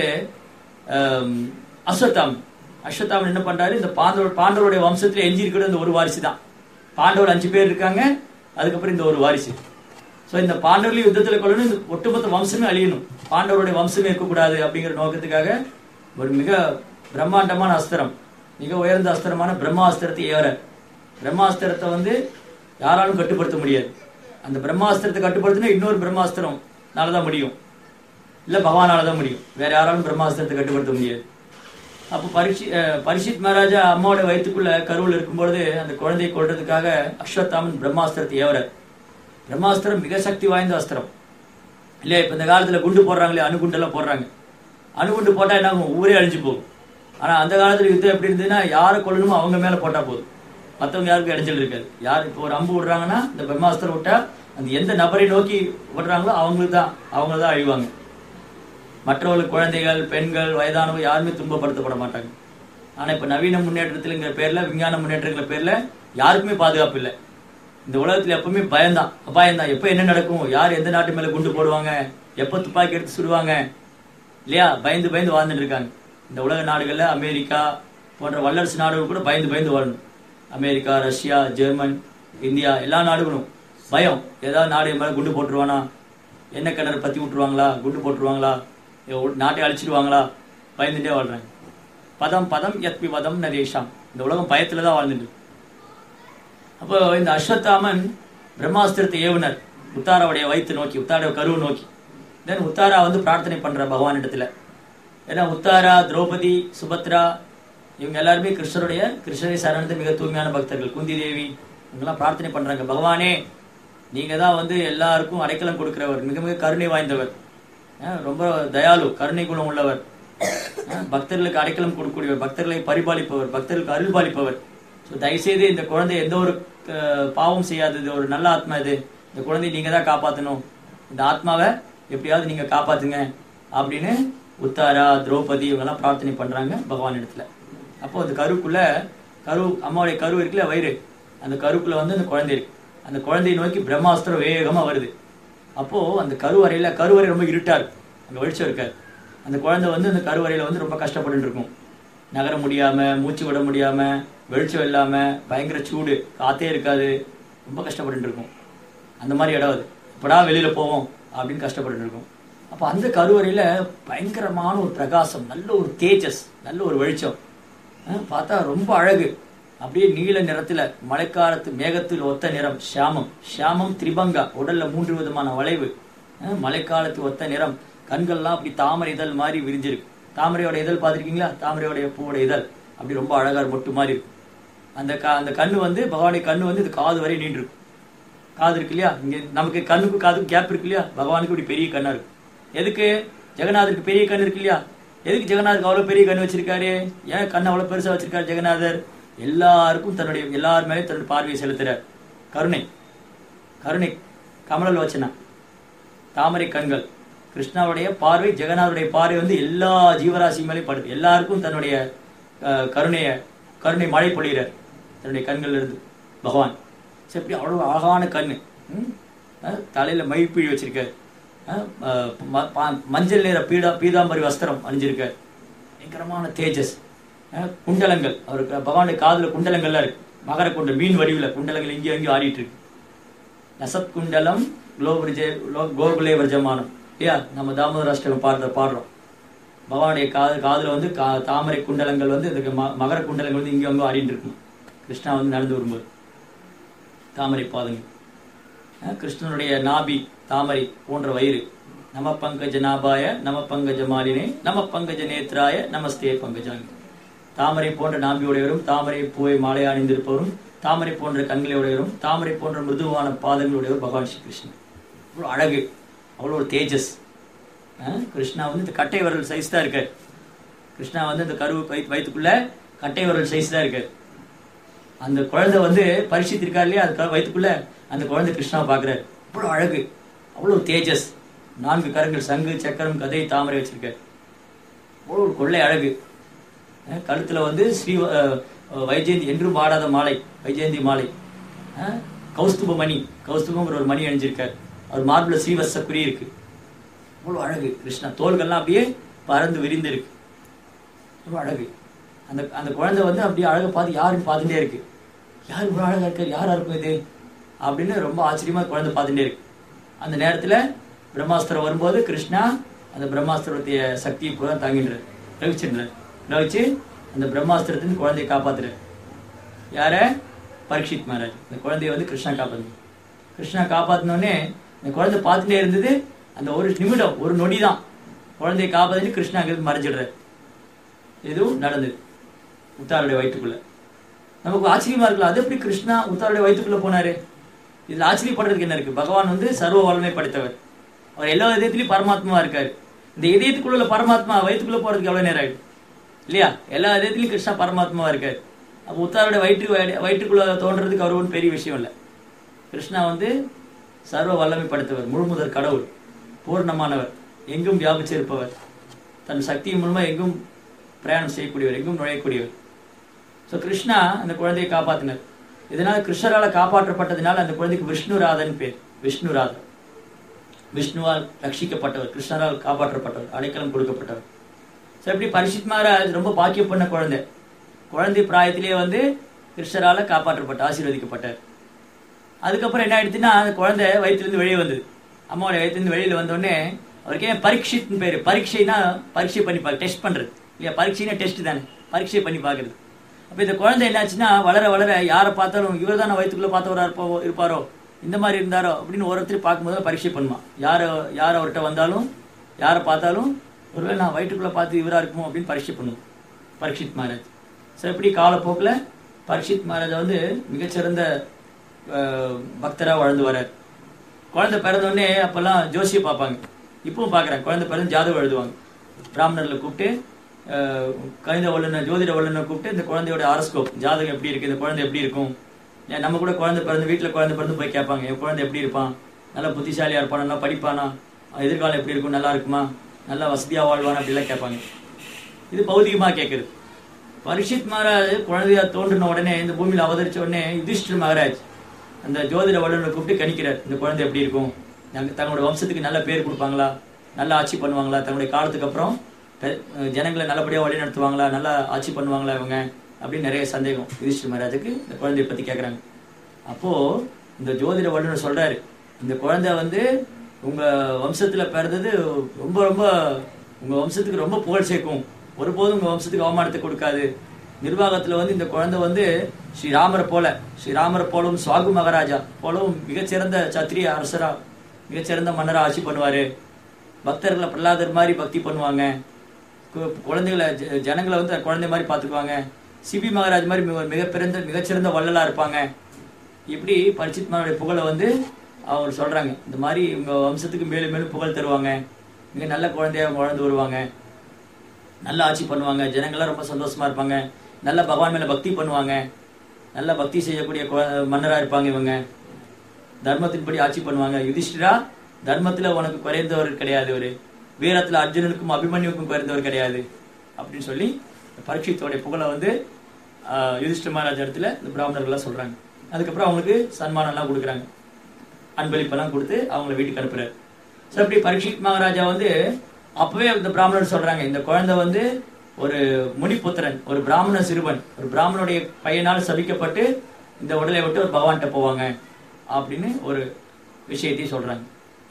அஸ்வத்தாமன் என்ன பண்றாரு, இந்த பாண்டவருடைய வம்சத்துல எஞ்சி இருக்கிற இந்த ஒரு வாரிசு தான். பாண்டவர் 5 பேர் இருக்காங்க, அதுக்கப்புறம் இந்த ஒரு வாரிசு. இந்த பாண்டவர்களையும் யுத்தத்துல கொள்ளணும், இந்த ஒட்டுமொத்த வம்சமே அழியணும், பாண்டவருடைய வம்சமே இருக்கக்கூடாது அப்படிங்கிற நோக்கத்துக்காக ஒரு மிக பிரம்மாண்டமான அஸ்திரம், மிக உயர்ந்த அஸ்திரமான பிரம்மாஸ்திரத்தை பிரம்மாஸ்திரத்தை வந்து யாராலும் கட்டுப்படுத்த முடியாது. அந்த பிரம்மாஸ்திரத்தை கட்டுப்படுத்தினா இன்னொரு பிரம்மாஸ்திரம்னாலதான் முடியும், இல்ல பகவானாலதான் முடியும், வேற யாராலும் பிரம்மாஸ்திரத்தை கட்டுப்படுத்த முடியாது. அப்போ பரீட்சித் மகாராஜா அம்மாவோட வயிற்றுக்குள்ள கருவில் இருக்கும்பொழுது அந்த குழந்தையை கொள்றதுக்காக அஸ்வத்தாமன் பிரம்மாஸ்திரத்தை பிரம்மாஸ்திரம் மிக சக்தி வாய்ந்த அஸ்திரம் இல்லையா? இப்ப இந்த காலத்துல குண்டு போடுறாங்களே, அணுகுண்டெல்லாம் போடுறாங்க. அணுகுண்டு போட்டா என்ன ஆகும், ஊரே அழிஞ்சு போகும். ஆனா அந்த காலத்துல யுத்தம் எப்படி இருந்ததுன்னா, யாரை கொள்ளணுமோ அவங்க மேல போட்டா போதும், மற்றவங்க யாருக்கும் இடைஞ்சல் இருக்காது. யார் இப்போ ஒரு அம்பு விடுறாங்கன்னா இந்த பிரம்மாஸ்திரம் விட்டா அந்த எந்த நபரை நோக்கி ஓடுறாங்களோ அவங்க தான் அழிவாங்க. மற்றவர்கள் குழந்தைகள், பெண்கள், வயதானவங்க யாருமே துன்பப்படுத்தப்பட மாட்டாங்க. ஆனா இப்ப நவீன முன்னேற்றத்துலங்கிற பேர்ல, விஞ்ஞான முன்னேற்றங்கிற பேர்ல யாருக்குமே பாதுகாப்பு இல்லை. இந்த உலகத்துல எப்பவுமே அபாயம்தான். எப்ப என்ன நடக்கும், யார் எந்த நாட்டு மேல குண்டு போடுவாங்க, எப்ப துப்பாக்கி எடுத்து சுடுவாங்க இல்லையா, பயந்து வாழ்ந்துட்டு இருக்காங்க. இந்த உலக நாடுகள்ல அமெரிக்கா போன்ற வல்லரசு நாடுகள் கூட பயந்து வாழணும். அமெரிக்கா, ரஷ்யா, ஜெர்மன், இந்தியா எல்லா நாடுகளும் பயம். ஏதாவது நாடு மேல குண்டு போட்டுருவானா, என்ன கிணறு பத்தி விட்டுருவாங்களா, குண்டு போட்டுருவாங்களா, நாட்டை அழிச்சிடுவாங்களா, பயந்துட்டே வாழ்றாங்க. பதம் யத்பி பதம் நரேஷாம். இந்த உலகம் பயத்துலதான் வாழ்ந்துட்டு. அப்போ இந்த அஸ்வத்தாமன் பிரம்மாஸ்திரத்தை ஏவுனர் உத்தாராவுடைய வயிற்று நோக்கி, உத்தாராவுடைய கருவை நோக்கி. தென் உத்தாரா பிரார்த்தனை பண்ற பகவான் இடத்துல. ஏன்னா உத்தாரா, திரௌபதி, சுபத்ரா இவங்க எல்லாருமே கிருஷ்ணரை சரணத்தை மிக தூய்மையான பக்தர்கள். குந்தி தேவி இவங்கெல்லாம் பிரார்த்தனை பண்றாங்க, பகவானே நீங்க தான் எல்லாருக்கும் அடைக்கலம் கொடுக்கிறவர், மிக மிக கருணை வாய்ந்தவர், ரொம்ப தயாலு, கருணை குணம் உள்ளவர், பக்தர்களுக்கு அடைக்கலம் கொடுக்கக்கூடியவர், பக்தர்களை பரிபாலிப்பவர், பக்தர்களுக்கு அருள் பாலிப்பவர். தயவுசெய்து இந்த குழந்தை எந்த ஒரு பாவம் செய்யாதது, ஒரு நல்ல ஆத்மா இது, இந்த குழந்தையை நீங்க தான் காப்பாற்றணும், இந்த ஆத்மாவை எப்படியாவது நீங்க காப்பாத்துங்க அப்படின்னு உத்தாரா, திரௌபதி இவங்கெல்லாம் பிரார்த்தனை பண்றாங்க பகவான் இடத்துல. அப்போ அந்த அம்மாவுடைய கரு இருக்குல்ல, வயிறு, அந்த கருக்குள்ள அந்த குழந்தை இருக்கு. அந்த குழந்தையை நோக்கி பிரம்மாஸ்திரம் வேகமா வருது. அப்போ அந்த கருவறை ரொம்ப இருட்டா இருக்கு, அங்க வெளிச்சம் இருக்காது. அந்த குழந்தை அந்த கருவறையில ரொம்ப கஷ்டப்பட்டு இருக்கும். நகர முடியாம, மூச்சு விட முடியாம, வெளிச்சம் இல்லாம, பயங்கர சூடு, காத்தே இருக்காது, ரொம்ப கஷ்டப்பட்டு இருக்கும். அந்த மாதிரி இடம் அது. இப்படா வெளியில போவோம் அப்படின்னு கஷ்டப்பட்டு இருக்கும். அப்ப அந்த கருவறையில பயங்கரமான ஒரு பிரகாசம், நல்ல ஒரு தேஜஸ், நல்ல ஒரு வெளிச்சம், பார்த்தா ரொம்ப அழகு. அப்படியே நீல நிறத்துல, மழைக்காலத்து மேகத்தில் ஒத்த நிறம், ஷியாமம் திரிபங்கா, உடல்ல 3 விதமான வளைவு, மழைக்காலத்து ஒத்த நிறம், கண்கள்லாம் அப்படி தாமரை இதழ் மாதிரி விரிஞ்சிருக்கு. தாமரையோட இதழ் பார்த்திருக்கீங்களா, தாமரையோட பூவோட இதழ் அப்படி ரொம்ப அழகா மொட்டு மாதிரி இருக்கும். அந்த கண்ணு பகவானுடைய கண்ணு இது காது வரை நீண்டு காது இருக்கு இல்லையா, இங்க நமக்கு கண்ணுக்கு காதுக்கு கேப் இருக்கு இல்லையா, பகவானுக்கு இப்படி பெரிய கண்ணா இருக்கு. எதுக்கு? ஜெகநாதருக்கு பெரிய கண் இருக்கு இல்லையா. எதுக்கு ஜெகநாதருக்கு அவ்வளவு பெரிய கண் வச்சிருக்காரு? ஏன் கண் அவ்வளவு பெருசா வச்சிருக்காரு ஜெகநாதர்? எல்லாருக்கும் எல்லார் மேலே தன்னுடைய பார்வையை செலுத்துறார். கருணை கமலல் வச்சனா, தாமரை கண்கள். கிருஷ்ணாவுடைய பார்வை, ஜெகநாதருடைய பார்வை எல்லா ஜீவராசி மேலேயும் படுது. எல்லாருக்கும் தன்னுடைய கருணை மழை பொழிகிறார் தன்னுடைய கண்கள் இருந்து பகவான். சரி, அவ்வளவு அழகான கண்ணு. தலையில மயிர்பிழி வச்சிருக்காரு, மஞ்சள் நிற பீதாம்பரி வஸ்திரம் அணிஞ்சிருக்கார், பயங்கரமான தேஜஸ். குண்டலங்கள், அவருக்கு பகவானுடைய காதுல குண்டலங்கள்லாம் இருக்கு, மகர குண்டல், மீன் வடிவில் குண்டலங்கள் இங்கேயும் அங்கேயும் ஆடிட்டு இருக்கு. நசத் குண்டலம் கோகுலே விரஜமானம் இல்லையா, நம்ம தாமோதராஷ்டகம் பாடுறோம். பகவானுடைய காதுல தாமரை குண்டலங்கள் மகர குண்டலங்கள் இங்கே அங்கே ஆடிட்டு இருக்கும். கிருஷ்ணா நடந்து வரும்போது தாமரை பாதங்கள். கிருஷ்ணனுடைய நாபி தாமரை போன்ற வயிறு. நம பங்கஜ நாபாய நம பங்கஜ மாலினே நம பங்கஜ நேத்ராய நமஸ்தே பங்கஜாங்கி. தாமரை போன்ற நாம்பியுடையவரும், தாமரை பூவை மாலை அணிந்திருப்பவரும், தாமரை போன்ற கண்களையுடையவரும், தாமரை போன்ற மிருதுவான பாதங்களுடையவர் பகவான் ஸ்ரீ கிருஷ்ணன். அவ்வளோ அழகு, அவ்வளோ ஒரு தேஜஸ். கிருஷ்ணா இந்த கட்டை வரல் சைஸ் தான் இருக்காரு. கிருஷ்ணா இந்த கரு வயிற்றுக்குள்ள கட்டை வரல் சைஸ் தான் இருக்காரு. அந்த குழந்தை பரிசித்திருக்காரு இல்லையா, அது வயிற்றுக்குள்ள அந்த குழந்தை கிருஷ்ணாவை பார்க்கிறாரு. அவ்வளோ அழகு, அவ்வளோ தேஜஸ். 4 கரங்கள், சங்கு, சக்கரம், கதை, தாமரை வச்சிருக்காரு. அவ்வளோ ஒரு கொள்ளை அழகு. கழுத்துல ஸ்ரீ வைஜெயந்தி என்றும் வாடாத மாலை, வைஜெயந்தி மாலை. கௌஸ்துப மணி, கௌஸ்துபங்கிற ஒரு மணி அணிஞ்சிருக்காரு. அவர் மார்பிள ஸ்ரீவத்ச குறி இருக்கு. அவ்வளோ அழகு. கிருஷ்ணா தோள்கள்லாம் அப்படியே பறந்து விரிந்து இருக்கு. ரொம்ப அழகு. அந்த குழந்தை அப்படியே அழகை பார்த்து யாருன்னு பார்த்துட்டே இருக்கு. யார் இவ்வளோ அழகா இருக்காரு, யாரா இருக்கும் இது அப்படின்னு ரொம்ப ஆச்சரியமா குழந்தை பார்த்துட்டே இருக்கு. அந்த நேரத்துல பிரம்மாஸ்திரம் வரும்போது கிருஷ்ணா அந்த பிரம்மாஸ்திரத்துடைய சக்தியை பூரா தாங்கின்றார், ரவிச்சு அந்த பிரம்மாஸ்திரத்தின் குழந்தையை காப்பாத்துறாரு. யார? பரீட்சித் மகாராஜ். இந்த குழந்தைய கிருஷ்ணா காப்பாத்து. கிருஷ்ணா காப்பாத்தினோடனே இந்த குழந்தை பார்த்துட்டே இருந்தது. அந்த ஒரு நிமிடம், ஒரு நொடி தான் குழந்தையை காப்பாத்திட்டு கிருஷ்ணா அங்கிருந்து மறைஞ்சிடுறாரு. எதுவும் நடந்தது உத்தாருடைய வயிற்றுக்குள்ள. நமக்கு ஆச்சரியமா இருக்கலாம், அது எப்படி கிருஷ்ணா உத்தாருடைய வயிற்றுக்குள்ள போனாரு? இதுல ஆச்சரியப்படுறதுக்கு என்ன இருக்கு? பகவான் சர்வ வல்லமை படைத்தவர். அவர் எல்லா இதயத்திலயும் பரமாத்மாவா இருக்காரு. இந்த இதயத்துக்குள்ள பரமாத்மா வயிற்றுக்குள்ள போறதுக்கு எவ்வளவு நேரம் ஆயிடும் இல்லையா? எல்லா இதயத்திலயும் கிருஷ்ணா பரமாத்மாவா இருக்காரு. அப்ப உத்தாருடைய வயிற்றுக்குள்ள தோன்றதுக்கு அவர் ஒன்றும் பெரிய விஷயம் இல்லை. கிருஷ்ணா சர்வ வல்லமை படைத்தவர், முழுமுதற் கடவுள், பூர்ணமானவர், எங்கும் வியாபிச்சிருப்பவர், தன் சக்தியின் மூலமா எங்கும் பிரயாணம் செய்யக்கூடியவர், எங்கும் நுழையக்கூடியவர். ஸோ கிருஷ்ணா அந்த குழந்தையை காப்பாத்தினார். இதனால கிருஷ்ணரால காப்பாற்றப்பட்டதுனால அந்த குழந்தைக்கு விஷ்ணுராதன் பேர். விஷ்ணுராதன், விஷ்ணுவால் ரட்சிக்கப்பட்டவர், கிருஷ்ணரால் காப்பாற்றப்பட்டவர், அடைக்கலம் கொடுக்கப்பட்டவர். ஸோ எப்படி பரீட்சித் மகாராஜ் ரொம்ப பாக்கியம் பண்ண குழந்தை பிராயத்திலேயே வந்து கிருஷ்ணரால காப்பாற்றப்பட்ட, ஆசீர்வதிக்கப்பட்டார். அதுக்கப்புறம் என்ன ஆயிடுச்சுன்னா, அந்த குழந்தை வயிற்றுலேருந்து வெளியே வந்தது. அம்மாவோட வயிற்றுலேருந்து வெளியில வந்தோடனே அவருக்கு ஏன் பரீட்சித்னு பேரு. பரீட்சைனா பரீட்சை பண்ணி பரிட்சை பண்றது இல்லையா, பரீட்சைனா டெஸ்ட் தானே, பரீட்சை பண்ணி பாக்குறது. அப்ப இந்த குழந்தை என்னாச்சுன்னா வளர வளர யாரை பார்த்தாலும் இவர் தானே வயிற்றுக்குள்ள பார்த்தவரா இருப்பாரோ, இந்த மாதிரி இருந்தாரோ அப்படின்னு ஒருத்தர் பார்க்கும்போது பரீட்சை பண்ணுவான். யார் அவர்கிட்ட வந்தாலும் யாரை பார்த்தாலும் ஒருவேளை நான் வயிற்றுக்குள்ள பார்த்து இவரா இருக்குமோ அப்படின்னு பரீட்சை பண்ணுவோம் பரீட்சித் மகாராஜ். ஸோ இப்படி காலப்போக்கில் பரீட்சித் மகாராஜா வந்து மிகச்சிறந்த பக்தரா வாழ்ந்து வர்றார். குழந்தை பிறந்தோடனே அப்பெல்லாம் ஜோசியை பார்ப்பாங்க, இப்பவும் பார்க்குறாங்க. குழந்தை பிறந்து ஜாதகம் எழுதுவாங்க. பிராமணர்களை கூப்பிட்டு, கணித வல்லுநர், ஜோதிட வல்லுநர் கூப்பிட்டு இந்த குழந்தையோட ஆரோஸ்கோப், ஜாதகம் எப்படி இருக்கு, இந்த குழந்தை எப்படி இருக்கும். நம்ம கூட குழந்தை பிறந்து வீட்டில் குழந்தை பிறந்து போய் கேட்பாங்க, என் குழந்தை எப்படி இருப்பான், நல்லா புத்திசாலியா இருப்பானா, நல்லா படிப்பானா, எதிர்காலம் எப்படி இருக்கும், நல்லா இருக்குமா, நல்லா வசதியா வாழ்வானா, அப்படிலாம் கேட்பாங்க. இது பௌதிகமா கேட்குறது. பரீட்சித் மகாராஜ் குழந்தையா தோன்றின உடனே, இந்த பூமியில் அவதரிச்ச உடனே யுதிஷ்டிர மகாராஜ் அந்த ஜோதிட வல்லுநரை கூப்பிட்டு கணிக்கிறார், இந்த குழந்தை எப்படி இருக்கும், தன்னோட வம்சத்துக்கு நல்ல பேர் கொடுப்பாங்களா, நல்லா ஆட்சி பண்ணுவாங்களா, தன்னுடைய காலத்துக்கு அப்புறம் ஜனங்களை நல்லபடியாக வழி நடத்துவாங்களா, நல்லா ஆட்சி பண்ணுவாங்களா இவங்க அப்படின்னு நிறைய சந்தேகம் யுதிஷ்டிர மகாராஜுக்கு இந்த குழந்தைய பத்தி கேட்குறாங்க. அப்போ இந்த ஜோதிட வல்லுநர் சொல்றாரு, இந்த குழந்தை வந்து உங்க வம்சத்துல பிறந்தது ரொம்ப ரொம்ப உங்க வம்சத்துக்கு ரொம்ப புகழ் சேர்க்கும், ஒருபோதும் உங்க வம்சத்துக்கு அவமானத்தை கொடுக்காது. நிர்வாகத்துல வந்து இந்த குழந்தை வந்து ஸ்ரீராமரை போலவும் சுவாகு மகாராஜா போலவும் மிகச்சிறந்த சத்திரிய அரசரா, மிகச்சிறந்த மன்னரா ஆட்சி பண்ணுவாரு. பக்தர்களை பிரகலாதர் மாதிரி பக்தி பண்ணுவாங்க. குழந்தைகளை ஜனங்களை வந்து குழந்தை மாதிரி பார்த்துக்குவாங்க. சிபி மகாராஜ் மாதிரி மிகச்சிறந்த வள்ளலா இருப்பாங்க. இப்படி பரீட்சித் மகாராஜுடைய புகழை வந்து அவங்க சொல்றாங்க. இந்த மாதிரி உங்க வம்சத்துக்கு மேலும் மேலும் புகழ் தருவாங்க, மிக நல்ல குழந்தையா வளர்ந்து வருவாங்க, நல்ல ஆட்சி பண்ணுவாங்க, ஜனங்கள்லாம் ரொம்ப சந்தோஷமா இருப்பாங்க, நல்ல பகவான் மேல பக்தி பண்ணுவாங்க, நல்ல பக்தி செய்யக்கூடிய மன்னரா இருப்பாங்க, இவங்க தர்மத்தின்படி ஆட்சி பண்ணுவாங்க. யுதிஷ்டிரா, தர்மத்துல உனக்கு குறைந்தவர் கிடையாது, ஒரு வீரத்துல அர்ஜுனனுக்கும் அபிமன்யுக்கும் குறைந்தவர் கிடையாது அப்படின்னு சொல்லி பரீட்சித்தோடைய புகழை வந்து யுதிஷ்டிர மகாராஜ் இடத்துல இந்த பிராமணர்கள்லாம் சொல்றாங்க. அதுக்கப்புறம் அவங்களுக்கு சன்மானம் எல்லாம் கொடுக்குறாங்க, அன்பளிப்பெல்லாம் கொடுத்து அவங்களை வீட்டுக்கு அனுப்புறாரு. ஸோ அப்படி பரீட்சித் மகாராஜா வந்து அப்பவே இந்த பிராமணர் சொல்றாங்க, இந்த குழந்தை வந்து ஒரு முனிபுத்திரன், ஒரு பிராமண சிறுவன், ஒரு பிராமணனுடைய பையனால் சபிக்கப்பட்டு இந்த உடலை விட்டு ஒரு பகவான்கிட்ட போவாங்க அப்படின்னு ஒரு விஷயத்தையும் சொல்றாங்க.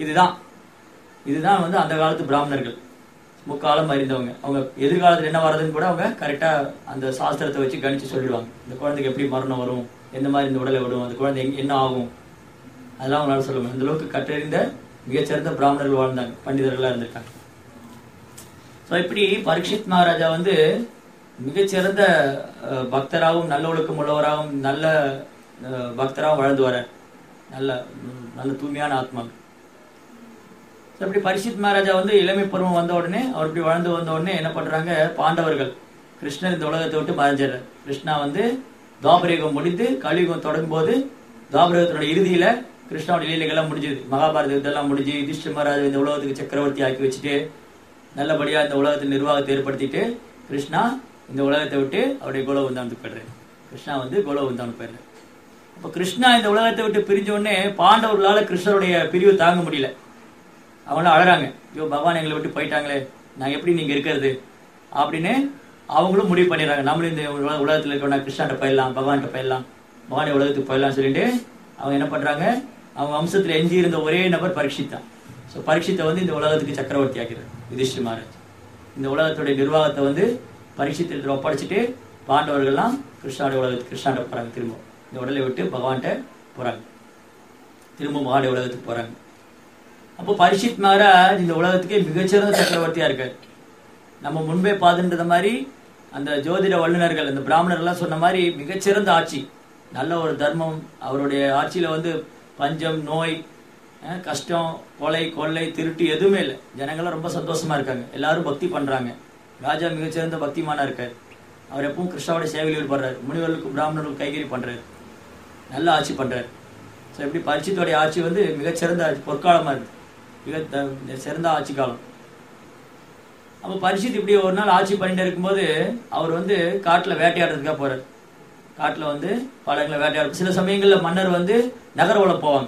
இதுதான் வந்து அந்த காலத்து பிராமணர்கள், முக்காலம் அறிந்தவங்க. அவங்க எதிர்காலத்தில் என்ன வர்றதுன்னு கூட அவங்க கரெக்டா அந்த சாஸ்திரத்தை வச்சு கணிச்சு சொல்லிடுவாங்க. இந்த குழந்தைக்கு எப்படி மரணம் வரும், எந்த மாதிரி இந்த உடலை விடும், அந்த குழந்தை என்ன ஆகும், அதெல்லாம் அவங்களால சொல்லுவாங்க. அந்த அளவுக்கு கற்றறிந்த மிகச்சிறந்த பிராமணர்கள் வாழ்ந்தாங்க, பண்டிதர்களா இருந்திருக்காங்க. ஸோ இப்படி பரீட்சித் மகாராஜா வந்து மிகச்சிறந்த பக்தராகவும் நல்ல ஒழுக்கம் உள்ளவராகவும் நல்ல பக்தராகவும் வாழ்ந்து வர நல்ல தூய்மையான ஆத்மா. அப்படி பரீட்சித் மகாராஜா வந்து இளமை பருவம் வந்த உடனே, அவர் இப்படி வாழ்ந்து வந்த உடனே என்ன பண்றாங்க, பாண்டவர்கள், கிருஷ்ணர் இந்த உலகத்தை விட்டு மறைஞ்சிடறார். கிருஷ்ணா வந்து துவாபரயுகம் முடிந்து கலியுகம் தொடங்கும் போது, துவாபரயுகத்தினுடைய இறுதியில கிருஷ்ணாவோட லீலைகள்லாம் முடிஞ்சது, மகாபாரத யுத்தம்லாம் முடிஞ்சு யுதிஷ்டிர மகாராஜா இந்த உலகத்துக்கு சக்கரவர்த்தி ஆக்கி வச்சுட்டு நல்லபடியா இந்த உலகத்தில் நிர்வாகத்தை ஏற்படுத்திட்டு கிருஷ்ணா இந்த உலகத்தை விட்டு அவருடைய கோலவந்தானத்துக்கு போயிடுறாரு. கிருஷ்ணா வந்து கோலவந்தானுக்கு போயிடுறாரு. அப்ப கிருஷ்ணா இந்த உலகத்தை விட்டு பிரிஞ்ச உடனே பாண்டவர்களால கிருஷ்ணருடைய பிரிவு தாங்க முடியல. அவங்களும் அழறாங்க, ஐயோ பகவான் எங்களை விட்டு போயிட்டாங்களே, நான் எப்படி நீங்க இருக்கிறது அப்படின்னு அவங்களும் முடிவு பண்ணிடுறாங்க. நம்மளும் இந்த உலகத்துல இருக்க கிருஷ்ணாட்ட போயிடலாம், பகவான்கிட்ட போயிடலாம், பகவானுடைய உலகத்துக்கு போயிடலாம் சொல்லிட்டு அவங்க என்ன பண்றாங்க, அவங்க வம்சத்துல எஞ்சி இருந்த ஒரே நபர் பரீட்சித் தான். ஸோ பரீட்சித்தை வந்து இந்த உலகத்துக்கு சக்கரவர்த்தி ஆக்கிறார் யுதிஷ்டிர மகாராஜ். இந்த உலகத்துடைய நிர்வாகத்தை வந்து பரீட்சித்தில் ஒப்படைச்சிட்டு பாண்டவர்கள்லாம் கிருஷ்ணாவுடைய உலகத்துக்கு கிருஷ்ணாட்ட போறாங்க. திரும்ப இந்த உடலை விட்டு பகவான்கிட்ட போறாங்க, திரும்ப மகாடைய உலகத்துக்கு போறாங்க. அப்போ பரீட்சித் மகாராஜ் இந்த உலகத்துக்கே மிகச்சிறந்த சக்கரவர்த்தியா இருக்காரு. நம்ம முன்பே பார்த்துன்ற மாதிரி அந்த ஜோதிட வல்லுநர்கள், அந்த பிராமணர்கள்லாம் சொன்ன மாதிரி மிகச்சிறந்த ஆட்சி, நல்ல ஒரு தர்மம். அவருடைய ஆட்சியில வந்து பஞ்சம், நோய், கஷ்டம், கொலை, கொள்ளை, திருட்டு எதுவுமே இல்லை. ஜனங்கள்லாம் ரொம்ப சந்தோஷமா இருக்காங்க, எல்லாரும் பக்தி பண்றாங்க. ராஜா மிகச்சிறந்த பக்திமானா இருக்காரு. அவர் எப்பவும் கிருஷ்ணாவோட சேவையில் ஈடுபடுறாரு, முனிவர்களுக்கும் பிராமணர்களுக்கும் கைகறி பண்றாரு, நல்ல ஆட்சி பண்றாரு. ஸோ இப்படி பரீட்சித்தோடைய ஆட்சி வந்து மிகச்சிறந்த ஆட்சி, பொற்காலமாக இருக்குது, மிக சிறந்த ஆட்சி காலம். அப்போ பரீட்சித் இப்படி ஒரு நாள் ஆட்சி பண்ணிட்டு இருக்கும்போது அவர் வந்து காட்டில் வேட்டையாடுறதுக்காக போறார். காட்டில் வந்து பழங்களை வேட்டையாடு. சில சமயங்களில் மன்னர் வந்து நகர்வலம் போவாங்க.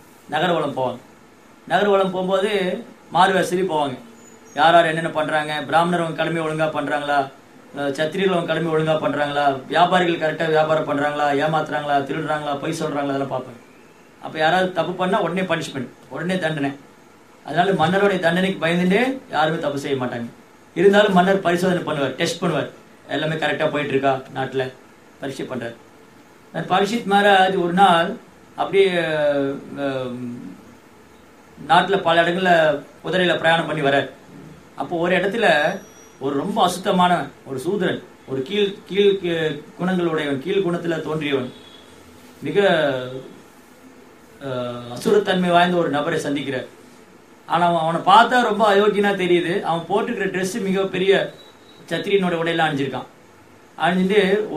நகர்வலம் போகும்போது மாறு வேஷத்திலே போவாங்க. யார் யார் என்னென்ன பண்றாங்க, பிராமணர் அவங்க கடமை ஒழுங்கா பண்றாங்களா, சத்திரியர்கள் அவங்க கடமை ஒழுங்கா பண்றாங்களா, வியாபாரிகள் கரெக்டாக வியாபாரம் பண்றாங்களா, ஏமாத்துறாங்களா, திருடுறாங்களா, பொய் சொல்றாங்களா, அதெல்லாம் பார்ப்பாங்க. அப்போ யாராவது தப்பு பண்ணா உடனே பனிஷ்மெண்ட், உடனே தண்டனை. அதனால மன்னருடைய தண்டனைக்கு பயந்துட்டே யாருமே தப்பு செய்ய மாட்டாங்க. இருந்தாலும் மன்னர் பரிசோதனை பண்ணுவார், டெஸ்ட் பண்ணுவார், எல்லாமே கரெக்டாக போயிட்டு இருக்கா, நாட்டில் பரீட்சை பண்றார். பரீட்சித் மகாராஜ் ஒரு நாள் அப்படியே நாட்டில் பல இடங்கள்ல குதிரையில பிரயாணம் பண்ணி வர்றார். அப்போ ஒரு இடத்துல ஒரு ரொம்ப அசுத்தமான ஒரு சூத்திரன், ஒரு கீழ் குணங்களுடையவன், கீழ் குணத்துல தோன்றியவன், மிக அசுரத்தன்மை வாய்ந்த ஒரு நபரை சந்திக்கிறார். ஆனா அவனை பார்த்தா ரொம்ப அயோக்கியனா தெரியுது. அவன் போட்டுக்கிற ட்ரெஸ் மிக பெரிய சத்திரியனோட உடையெல்லாம் அணிஞ்சிருக்கான். அணிஞ்சுட்டு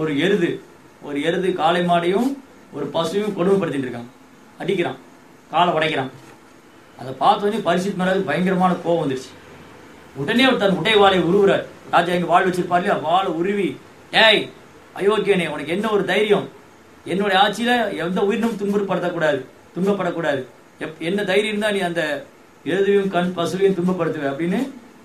ஒரு எருது காளை மாடையும் ஒரு பசுவையும் கொடுமைப்படுத்திட்டு இருக்கான், அடிக்கிறான், காலை உடைக்கிறான். அதை பார்த்தோன்னே பரீட்சித் மகாராஜ் பயங்கரமான கோபம் வந்துருச்சு. உடனே அவர் தன் உடை வாளை உருவுறார். ராஜா எங்க வாழ் வச்சிருப்பார் இல்லையா, வாழை உருவி, ஏய் அயோக்கியனே, உனக்கு என்ன ஒரு தைரியம், என்னுடைய ஆட்சியில எந்த உயிரினும் துன்பப்படக்கூடாது, என்ன தைரியம் இருந்தா நீ அந்த எருதையும் பசுவையும் துன்பப்படுத்துவ அப்படின்னு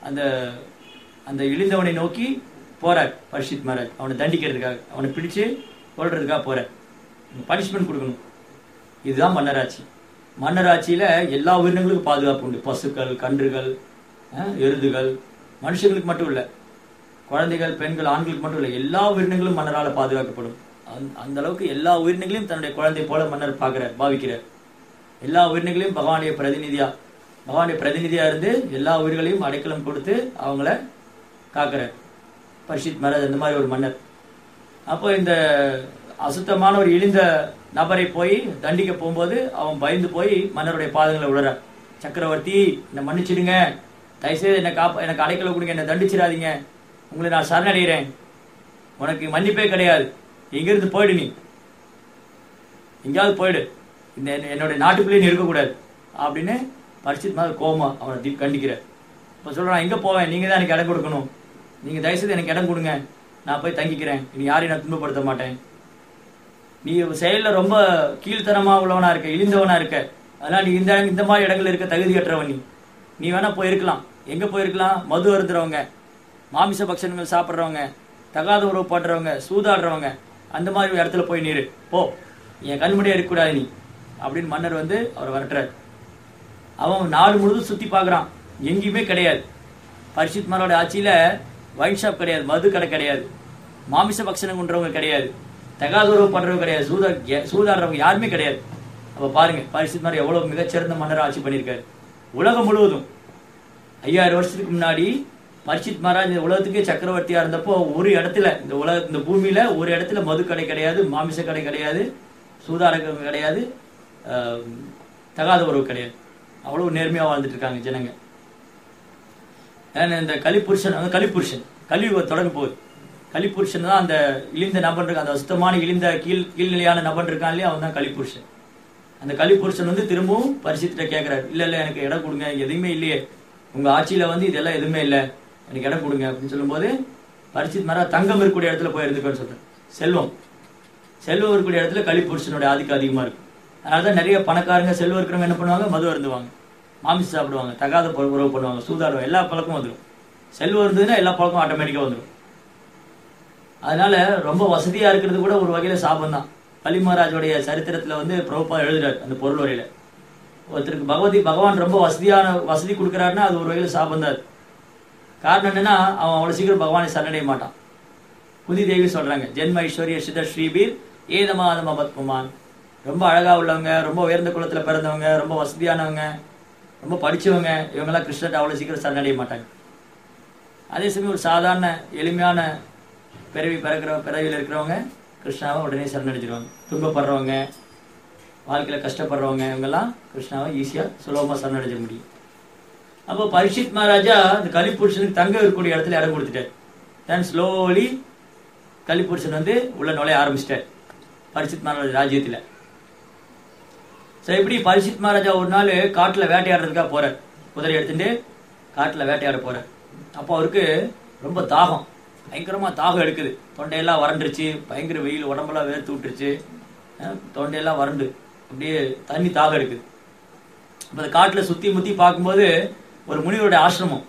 அந்த இழிந்தவனை நோக்கி போறார் பரீட்சித் மகாராஜ். அவனை தண்டிக்கிறதுக்காக, அவனை பிடிச்சு கொள்றதுக்காக போறார். பனிஷ்மெண்ட் கொடுக்கணும். இதுதான் மன்னராட்சி. மன்னராட்சியில எல்லா உயிரினங்களுக்கும் பாதுகாப்பு உண்டு. பசுக்கள், கன்றுகள், எருதுகள், மனுஷங்களுக்கு மட்டும் இல்ல, குழந்தைகள், பெண்கள், ஆண்களுக்கு மட்டும் இல்ல, எல்லா உயிரினங்களும் மன்னரால பாதுகாக்கப்படும். அந்த அளவுக்கு எல்லா உயிரினங்களையும் தன்னுடைய குழந்தை போல மன்னர் பாவிக்கிறார். எல்லா உயிரினங்களையும் பகவானுடைய பிரதிநிதியா இருந்து எல்லா உயிர்களையும் அடைக்கலம் கொடுத்து அவங்கள காக்கிறார் பரீட்சித் மகாராஜ். அந்த மாதிரி ஒரு மன்னர். அப்போ இந்த அசுத்தமான ஒரு இழிந்த நபரை போய் தண்டிக்க போகும்போது அவன் பயந்து போய் மன்னருடைய பாதங்களை விடுறார். சக்கரவர்த்தி, என்னை மன்னிச்சிடுங்க, தயவுசெய்து எனக்கு அடைக்கலம் கொடுங்க, என்னை தண்டிச்சிடாதீங்க, உங்களை நான் சரணடைகிறேன், உனக்கு மன்னிப்பே கிடையாது, எங்கிருந்து போயிடு, நீ எங்கேயாவது போயிடு, என்னுடைய நாட்டுக்குள்ளேயே நீ இருக்கக்கூடாது அப்படின்னு பரீட்சித் மகாராஜ் கோபமா அவனை கண்டிக்கிறார். இப்போ சொல்றான், எங்க போவேன், நீங்க தான் எனக்கு இடம் கொடுக்கணும், நீங்க தயவுசெய்து எனக்கு இடம் கொடுங்க, நான் போய் தங்கிக்கிறேன், இனி யாரையும் நான் துன்பப்படுத்த மாட்டேன், நீ செயல்ல ரொம்ப கீழ்த்தனமா உள்ளவனா இருக்க, இழிந்தவனா இருக்க, அதனால நீ இந்த மாதிரி இடங்கள்ல இருக்க தகுதியற்றவன், நீ வேணா போயிருக்கலாம். எங்க போயிருக்கலாம், மது அருந்துறவங்க, மாமிச பட்சங்கள் சாப்பிட்றவங்க, தகாத உறவு பாடுறவங்க, சூதாடுறவங்க, அந்த மாதிரி இடத்துல போய் நீரு போ, என் கண்முடியா இருக்கக்கூடாது நீ அப்படின்னு மன்னர் வந்து அவரை வரட்டுறாரு. அவன் நாடு முழுதும் சுத்தி பாக்குறான், எங்கேயுமே கிடையாது. பரீட்சித் மகாராஜோட ஆட்சியில வைன் ஷாப் கிடையாது, மது கடை கிடையாது, மாமிச பக்ஷணம் கொண்டவங்க கிடையாது, தகாத உறவு பண்றவங்க கிடையாது, சூதாடுறவங்க யாருமே கிடையாது. அப்ப பாருங்க பரீட்சித் மகாராஜ் எவ்வளவு மிகச்சிறந்த மன்னர் ஆட்சி பண்ணியிருக்காரு. உலகம் முழுவதும் 5000 வருஷத்துக்கு முன்னாடி பரீட்சித் மகாராஜ் இந்த உலகத்துக்கே சக்கரவர்த்தியா இருந்தப்போ ஒரு இடத்துல, இந்த பூமியில ஒரு இடத்துல மது கடை கிடையாது, மாமிச கடை கிடையாது, சூதாடுறவங்க கிடையாது, தகாத உறவு கிடையாது. அவ்வளவு நேர்மையா வாழ்ந்துட்டு இருக்காங்க ஜனங்க. இந்த கலிபுருஷன் தொடங்க போகுது. கலிபுருஷன் தான் அந்த இழிந்த நபன் இருக்கு, அந்த சுத்தமான இழிந்த கீழ்நிலையான நபன் இருக்கான் இல்லையா, அவன் தான் கலிபுருஷன். அந்த கலிபுருஷன் வந்து திரும்பவும் பரீட்சித்திட்ட கேட்கிறாரு, இல்ல எனக்கு இடம் கொடுங்க, எதுவுமே இல்லையே, உங்க ஆட்சியில வந்து இதெல்லாம் எதுவுமே இல்லை, எனக்கு இடம் கொடுங்க அப்படின்னு சொல்லும்போது பரீட்சித் மகாராஜ் தங்கம் இருக்கக்கூடிய இடத்துல போய் இருந்துக்கன்னு சொல்றேன். செல்வம் இருக்கக்கூடிய இடத்துல கலிபுருஷனுடைய ஆதிக்கம் அதிகமா இருக்கும். அதனாலதான் நிறைய பணக்காரங்க, செல்வம் இருக்கிறவங்க என்ன பண்ணுவாங்க, மது அருந்துவாங்க, மாமிசம் சாப்பிடுவாங்க, தகாத உறவு பண்ணுவாங்க, சூதாடுவாங்க, எல்லா பழக்கமும் வந்துடும். செல்வம் இருந்ததுன்னா எல்லா பழக்கம் ஆட்டோமேட்டிக்கா வந்துடும். அதனால ரொம்ப வசதியா இருக்கிறது கூட ஒரு வகையில சாபம் தான். கலி மகாராஜோடைய சரித்திரத்துல வந்து பிரபுபாதர் எழுதுறாரு அந்த பொருள் வரையில, ஒருத்தருக்கு பகவான் ரொம்ப வசதி கொடுக்கிறாருன்னா அது ஒரு வகையில சாபம் தான். காரணம் என்னன்னா அவன் அவ்வளவு சீக்கிரம் பகவானை சரணடைய மாட்டான். குந்தி தேவி சொல்றாங்க, ஜென்ம ஐஸ்வர்ய சித ஸ்ரீபீர் ஏதமாதம பத்மமான். ரொம்ப அழகா உள்ளவங்க, ரொம்ப உயர்ந்த குலத்துல பிறந்தவங்க, ரொம்ப வசதியானவங்க, ரொம்ப படிச்சவங்க, இவங்கெல்லாம் கிருஷ்ணர்ட்ட அவ்வளவு சீக்கிரம் சரணடைய மாட்டாங்க. அதே சமயம் ஒரு சாதாரண எளிமையான பிறவியில் இருக்கிறவங்க கிருஷ்ணாவை உடனே சரணடைஞ்சிருவாங்க. துன்பப்படுறவங்க, வாழ்க்கையில கஷ்டப்படுறவங்க, இவங்கெல்லாம் கிருஷ்ணாவை ஈஸியா சுலபமா சரணடைஞ்ச முடியும். அப்போ பரீட்சித் மகாராஜா இந்த கலிபுருஷனுக்கு தங்க இருக்கக்கூடிய இடத்துல இடம் கொடுத்துட்டார். தென் ஸ்லோலி கலிபுருஷன் வந்து உள்ள நுழைய ஆரம்பிச்சிட்டார் பரீட்சித் மகாராஜ் ராஜ்யத்துல. சோ இப்படி பரீட்சித் மகாராஜா ஒரு நாள் காட்டுல வேட்டையாடுறதுக்காக போறார். குதிரை எடுத்துட்டு காட்டுல வேட்டையாட போறார். அப்போ அவருக்கு ரொம்ப தாகம், பயங்கரமா தாகம் எடுக்குது. தொண்டையெல்லாம் வறண்டுருச்சு, பயங்கர வெயில், உடம்பெல்லாம் வேர்த்து விட்டுருச்சு, தொண்டையெல்லாம் வறண்டு அப்படியே தண்ணி தாகம் எடுக்குது. அந்த காட்டுல சுத்தி முத்தி பார்க்கும்போது ஒரு முனிவருடைய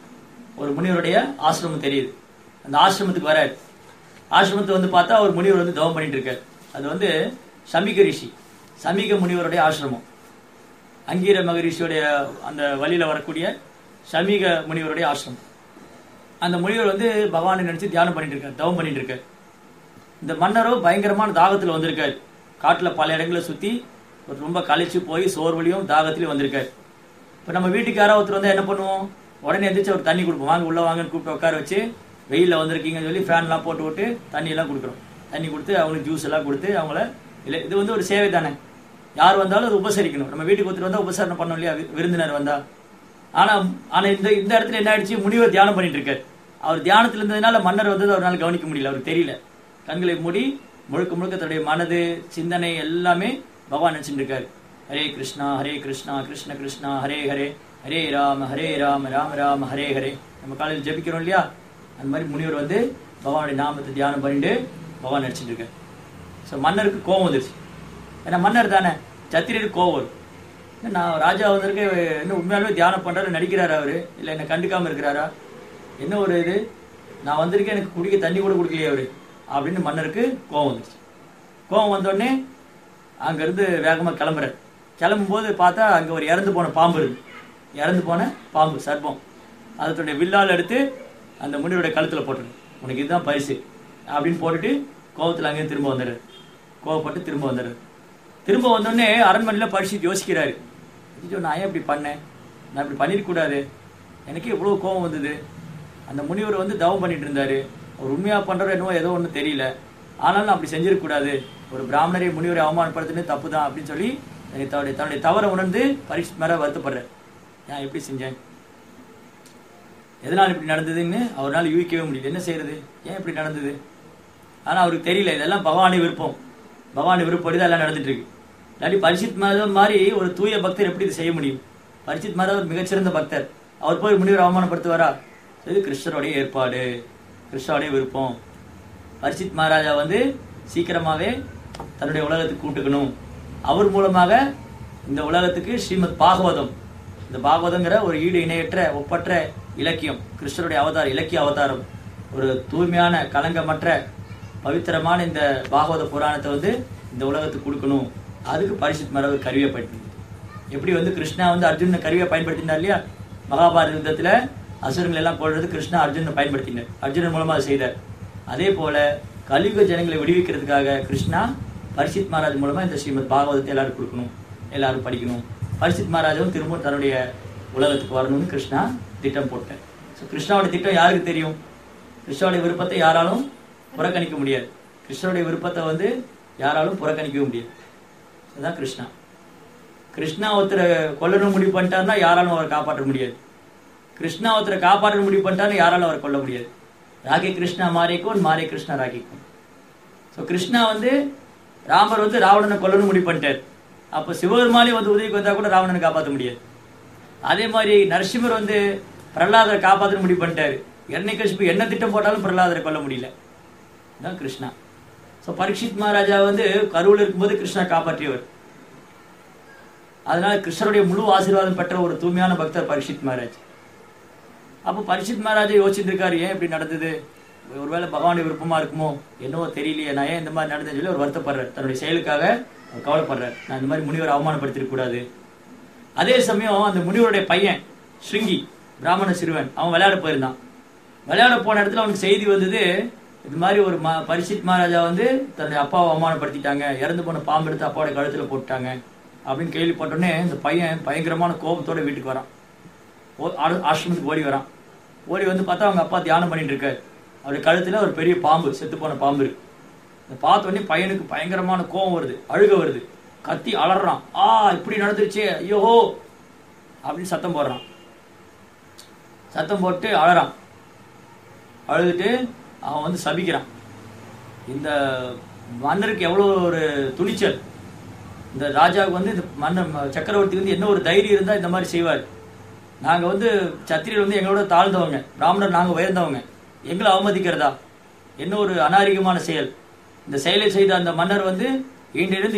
ஆசிரமம் தெரியுது. அந்த ஆசிரமத்துக்கு வராரு. ஆசிரமத்தை வந்து பார்த்தா ஒரு முனிவர் வந்து தவம் பண்ணிட்டு இருக்காரு. அது வந்து சமீக ரிஷி, சமீக முனிவருடைய ஆசிரமம். அங்கீர மகரிஷியுடைய அந்த வழியில வரக்கூடிய சமீக முனிவருடைய ஆசிரமம். அந்த முனிவர் வந்து பகவானை நினைச்சு தியானம் பண்ணிட்டு இருக்காரு, தவம் பண்ணிட்டு இருக்காரு. இந்த மன்னரோ பயங்கரமான தாகத்துல வந்திருக்காரு. காட்டுல பல இடங்களை சுத்தி ரொம்ப களைச்சு போய் சோர்வலியும் தாகத்திலையும் வந்திருக்காரு. இப்ப நம்ம வீட்டுக்கு யாராவது ஒருத்தர் வந்தா என்ன பண்ணுவோம்? உடனே எந்திரிச்சு ஒரு தண்ணி கொடுப்போம். வாங்க உள்ள வாங்கன்னு கூப்பிட்டு உட்கார வச்சு வெயில வந்திருக்கீங்கன்னு சொல்லி ஃபேன் எல்லாம் போட்டு விட்டு தண்ணி எல்லாம் கொடுக்குறோம். தண்ணி கொடுத்து அவங்களுக்கு ஜூஸ் எல்லாம் கொடுத்து அவங்கள இல்லை, இது வந்து ஒரு சேவை தானே. யார் வந்தாலும் அது உபசரிக்கணும். நம்ம வீட்டுக்கு ஒருத்தர் வந்தா உபசரணம் பண்ணோம் இல்லையா, விருந்தினர் வந்தா. ஆனா இந்த இடத்துல என்ன ஆயிடுச்சு, முனிவர் தியானம் பண்ணிட்டு இருக்காரு. அவர் தியானத்துல இருந்ததுனால மன்னர் வந்தது அவரால் கவனிக்க முடியல, அவருக்கு தெரியல. கண்களை மூடி முழுக்க முழுக்க தன்னுடைய மனது சிந்தனை எல்லாமே பகவான் நினைச்சுட்டு இருக்காரு. ஹரே கிருஷ்ணா கிருஷ்ண கிருஷ்ணா ஹரே ஹரே, ஹரே ராம ராம ராம ஹரே ஹரே. நம்ம காலையில் ஜெபிக்கிறோம் இல்லையா, அந்த மாதிரி முனிவர் வந்து பகவானுடைய நாமத்தை தியானம் பண்ணிட்டு பகவான் நினைச்சிட்டு இருக்காரு. ஸோ மன்னருக்கு கோவம் வந்துருச்சு. ஏன்னா மன்னர் தானே, சத்திரியருக்கு கோவம் வரும். நான் ராஜா வந்திருக்க, என்ன உண்மையாலுமே தியானம் பண்றாரு நடிக்கிறாரா அவரு, இல்லை என்ன கண்டுக்காம இருக்கிறாரா, என்ன ஒரு இது, நான் வந்திருக்கேன் எனக்கு குடிக்க தண்ணி கூட கொடுக்கலையே அவரு அப்படின்னு மன்னருக்கு கோவம் வந்துருச்சு. கோவம் வந்தோடனே அங்கிருந்து வேகமா கிளம்புறாரு. கிளம்பும் போது பார்த்தா அங்க ஒரு இறந்து போன பாம்பு இருக்கு. இறந்து போன பாம்பு, சர்ப்பம். அதனுடைய வில்லால் எடுத்து அந்த முனிவருடைய கழுத்துல போட்டுரு, உனக்கு இதுதான் பரிசு அப்படின்னு போட்டுட்டு கோவத்துல அங்கேயும் திரும்ப வந்துடுறாரு. கோவப்பட்டு திரும்ப வந்துடுறாரு. திரும்ப வந்தோடனே அரண்மனையில பரிசு யோசிக்கிறாரு. நான் ஏன் இப்படி பண்ணேன், நான் இப்படி பண்ணிருக்கூடாது, எனக்கே இவ்வளவு கோவம் வந்தது. அந்த முனிவர் வந்து தவம் பண்ணிட்டு இருந்தாரு, அவர் உண்மையா பண்றாரு என்னவோ ஏதோ ஒன்றும் தெரியல, ஆனாலும் அப்படி செஞ்சிருக்கூடாது, ஒரு பிராமணரை முனிவரை அவமானப்படுத்துன்னு தப்பு தான் அப்படின்னு சொல்லி தன்னுடைய தவறை உணர்ந்து பரீட்சித் மேல வருத்தப்படுறார். நான் எப்படி செஞ்சேன், எதனால் இப்படி நடந்ததுன்னு அவரால் யூகிக்கவே முடியல. என்ன செய்யறது, ஏன் இப்படி நடந்தது? ஆனா அவருக்கு தெரியல, இதெல்லாம் பகவானை விருப்பம், பகவானை விருப்பப்படிதான் எல்லாம் நடந்துட்டு இருக்கு. இல்லாட்டி பரீட்சித் மாதவ் மாதிரி ஒரு தூய பக்தர் எப்படி இது செய்ய முடியும்? பரீட்சித் மாதவ் ஒரு மிகச்சிறந்த பக்தர், அவர் போய் முனிவர் அவமானப்படுத்துவாரா? இது கிருஷ்ணருடைய ஏற்பாடு, கிருஷ்ணருடைய விருப்பம். பரீட்சித் மகாராஜா வந்து சீக்கிரமாவே தன்னுடைய உலகத்துக்கு கூட்டுக்கணும். அவர் மூலமாக இந்த உலகத்துக்கு ஸ்ரீமத் பாகவதம், இந்த பாகவதங்கிற ஒரு ஈடு இணையற்ற ஒப்பற்ற இலக்கியம், கிருஷ்ணருடைய அவதாரம், இலக்கிய அவதாரம், ஒரு தூய்மையான கலங்கமற்ற பவித்திரமான இந்த பாகவத புராணத்தை வந்து இந்த உலகத்துக்கு கொடுக்கணும். அதுக்கு பரீட்சித் மகாராஜ் ஒரு கருவியை பயன்படுத்தி, எப்படி வந்து கிருஷ்ணா வந்து அர்ஜுன கருவியை பயன்படுத்தினார் இல்லையா, மகாபாரத யுத்தத்துல அசுரங்கள் எல்லாம் போடுறது கிருஷ்ணா அர்ஜுனனை பயன்படுத்தினார், அர்ஜுனன் மூலமா அதை செய்தார். அதே போல கலியுக ஜனங்களை விடுவிக்கிறதுக்காக கிருஷ்ணா பரீட்சித் மகாராஜ் மூலமா இந்த ஸ்ரீமத் பாகவதத்தை எல்லாரும் கொடுக்கணும், எல்லாரும் படிக்கணும். பரீட்சித் மகாராஜும் திரும்ப தன்னுடைய உலகத்துக்கு வரணும்னு கிருஷ்ணா திட்டம் போட்டார். ஸோ கிருஷ்ணாவுடைய திட்டம் யாருக்கு தெரியும்? கிருஷ்ணாவுடைய விருப்பத்தை யாராலும் புறக்கணிக்க முடியாது. கிருஷ்ணனுடைய விருப்பத்தை வந்து யாராலும் புறக்கணிக்கவும் முடியாது. அதுதான் கிருஷ்ணா. கிருஷ்ணா ஒருத்தரை கொல்லணும் முடிவு பண்ணிட்டாருன்னா யாராலும் அவரை காப்பாற்ற முடியாது. கிருஷ்ணா ஒருத்தரை காப்பாற்ற முடிவு பண்ணிட்டாருன்னு யாராலும் அவரை கொல்ல முடியாது. ராகே கிருஷ்ணா மாரேக்கும், மாரே கிருஷ்ணா ராகேக்கும். ஸோ கிருஷ்ணா வந்து ராமர் வந்து ராவணனை கொல்லணும் முடிவு பண்ணிட்டார். அப்போ சிவபெருமானே வந்து உதவிக்கு வந்தா கூட ராவணனை காப்பாற்ற முடியாது. அதே மாதிரி நரசிம்மர் வந்து பிரகலாதரை காப்பாற்ற முடிவு பண்ணிட்டாரு. இரண்யகசிபு என்ன திட்டம் போட்டாலும் பிரகலாதரை கொல்ல முடியல. தான் கிருஷ்ணா. ஸோ பரீட்சித் மகாராஜா வந்து கருவில் இருக்கும்போது கிருஷ்ணா காப்பாற்றியவர். அதனால கிருஷ்ணருடைய முழு ஆசீர்வாதம் பெற்ற ஒரு தூய்மையான பக்தர் பரீட்சித் மகாராஜ். அப்போ பரீட்சித் மகாராஜா யோசிச்சுட்டு இருக்காரு, ஏன் இப்படி நடந்தது, ஒருவேளை பகவானுடைய விருப்பமா இருக்குமோ என்னவோ தெரியலையே, நான் ஏன் இந்த மாதிரி நடந்ததுன்னு சொல்லி அவர் வருத்தப்படுறார். தன்னுடைய செயலுக்காக கவலைப்படுறார். நான் இந்த மாதிரி முனிவரை அவமானப்படுத்திருக்க கூடாது. அதே சமயம் அந்த முனிவருடைய பையன் ஸ்ருங்கி, பிராமண சிறுவன், அவன் விளையாட போயிருந்தான். விளையாட போன இடத்துல அவனுக்கு செய்தி வந்தது, இது மாதிரி ஒரு பரீட்சித் மகாராஜா வந்து தன்னுடைய அப்பாவை அவமானப்படுத்திட்டாங்க, இறந்து போன பாம்பு எடுத்து அப்பாவோட கழுத்துல போட்டாங்க அப்படின்னு கேள்விப்பட்டோடனே இந்த பையன் பயங்கரமான கோபத்தோட வீட்டுக்கு வரான். ஆசிரமத்துக்கு ஓடி வரான். ஓடி வந்து பார்த்தா அவங்க அப்பா தியானம் பண்ணிட்டு இருக்காரு. அவருடைய கழுத்துல ஒரு பெரிய பாம்பு, செத்து போன பாம்பு இருக்கு. இதை பார்த்த உடனே பையனுக்கு பயங்கரமான கோபம் வருது, அழுக வருது, கத்தி அலறான். இப்படி நடந்துருச்சு, ஐயோ அப்படின்னு சத்தம் போடுறான். சத்தம் போட்டு அழறான். அழுதுட்டு அவன் வந்து சபிக்கிறான். இந்த மன்னருக்கு எவ்வளவு ஒரு துணிச்சல், இந்த ராஜாவுக்கு வந்து இந்த மன்னன் சக்கரவர்த்தி வந்து என்ன ஒரு தைரியம் இருந்தா இந்த மாதிரி செய்வார். நாங்க வந்து சத்திரியர் வந்து எங்களோட தாழ்ந்தவங்க, பிராமணர் நாங்க உயர்ந்தவங்க, எங்களை அவமதிக்கிறதா, என்ன ஒரு அநாகரிகமான செயல். இந்த செயலை செய்த அந்த மன்னர் வந்து இன்றையிலிருந்து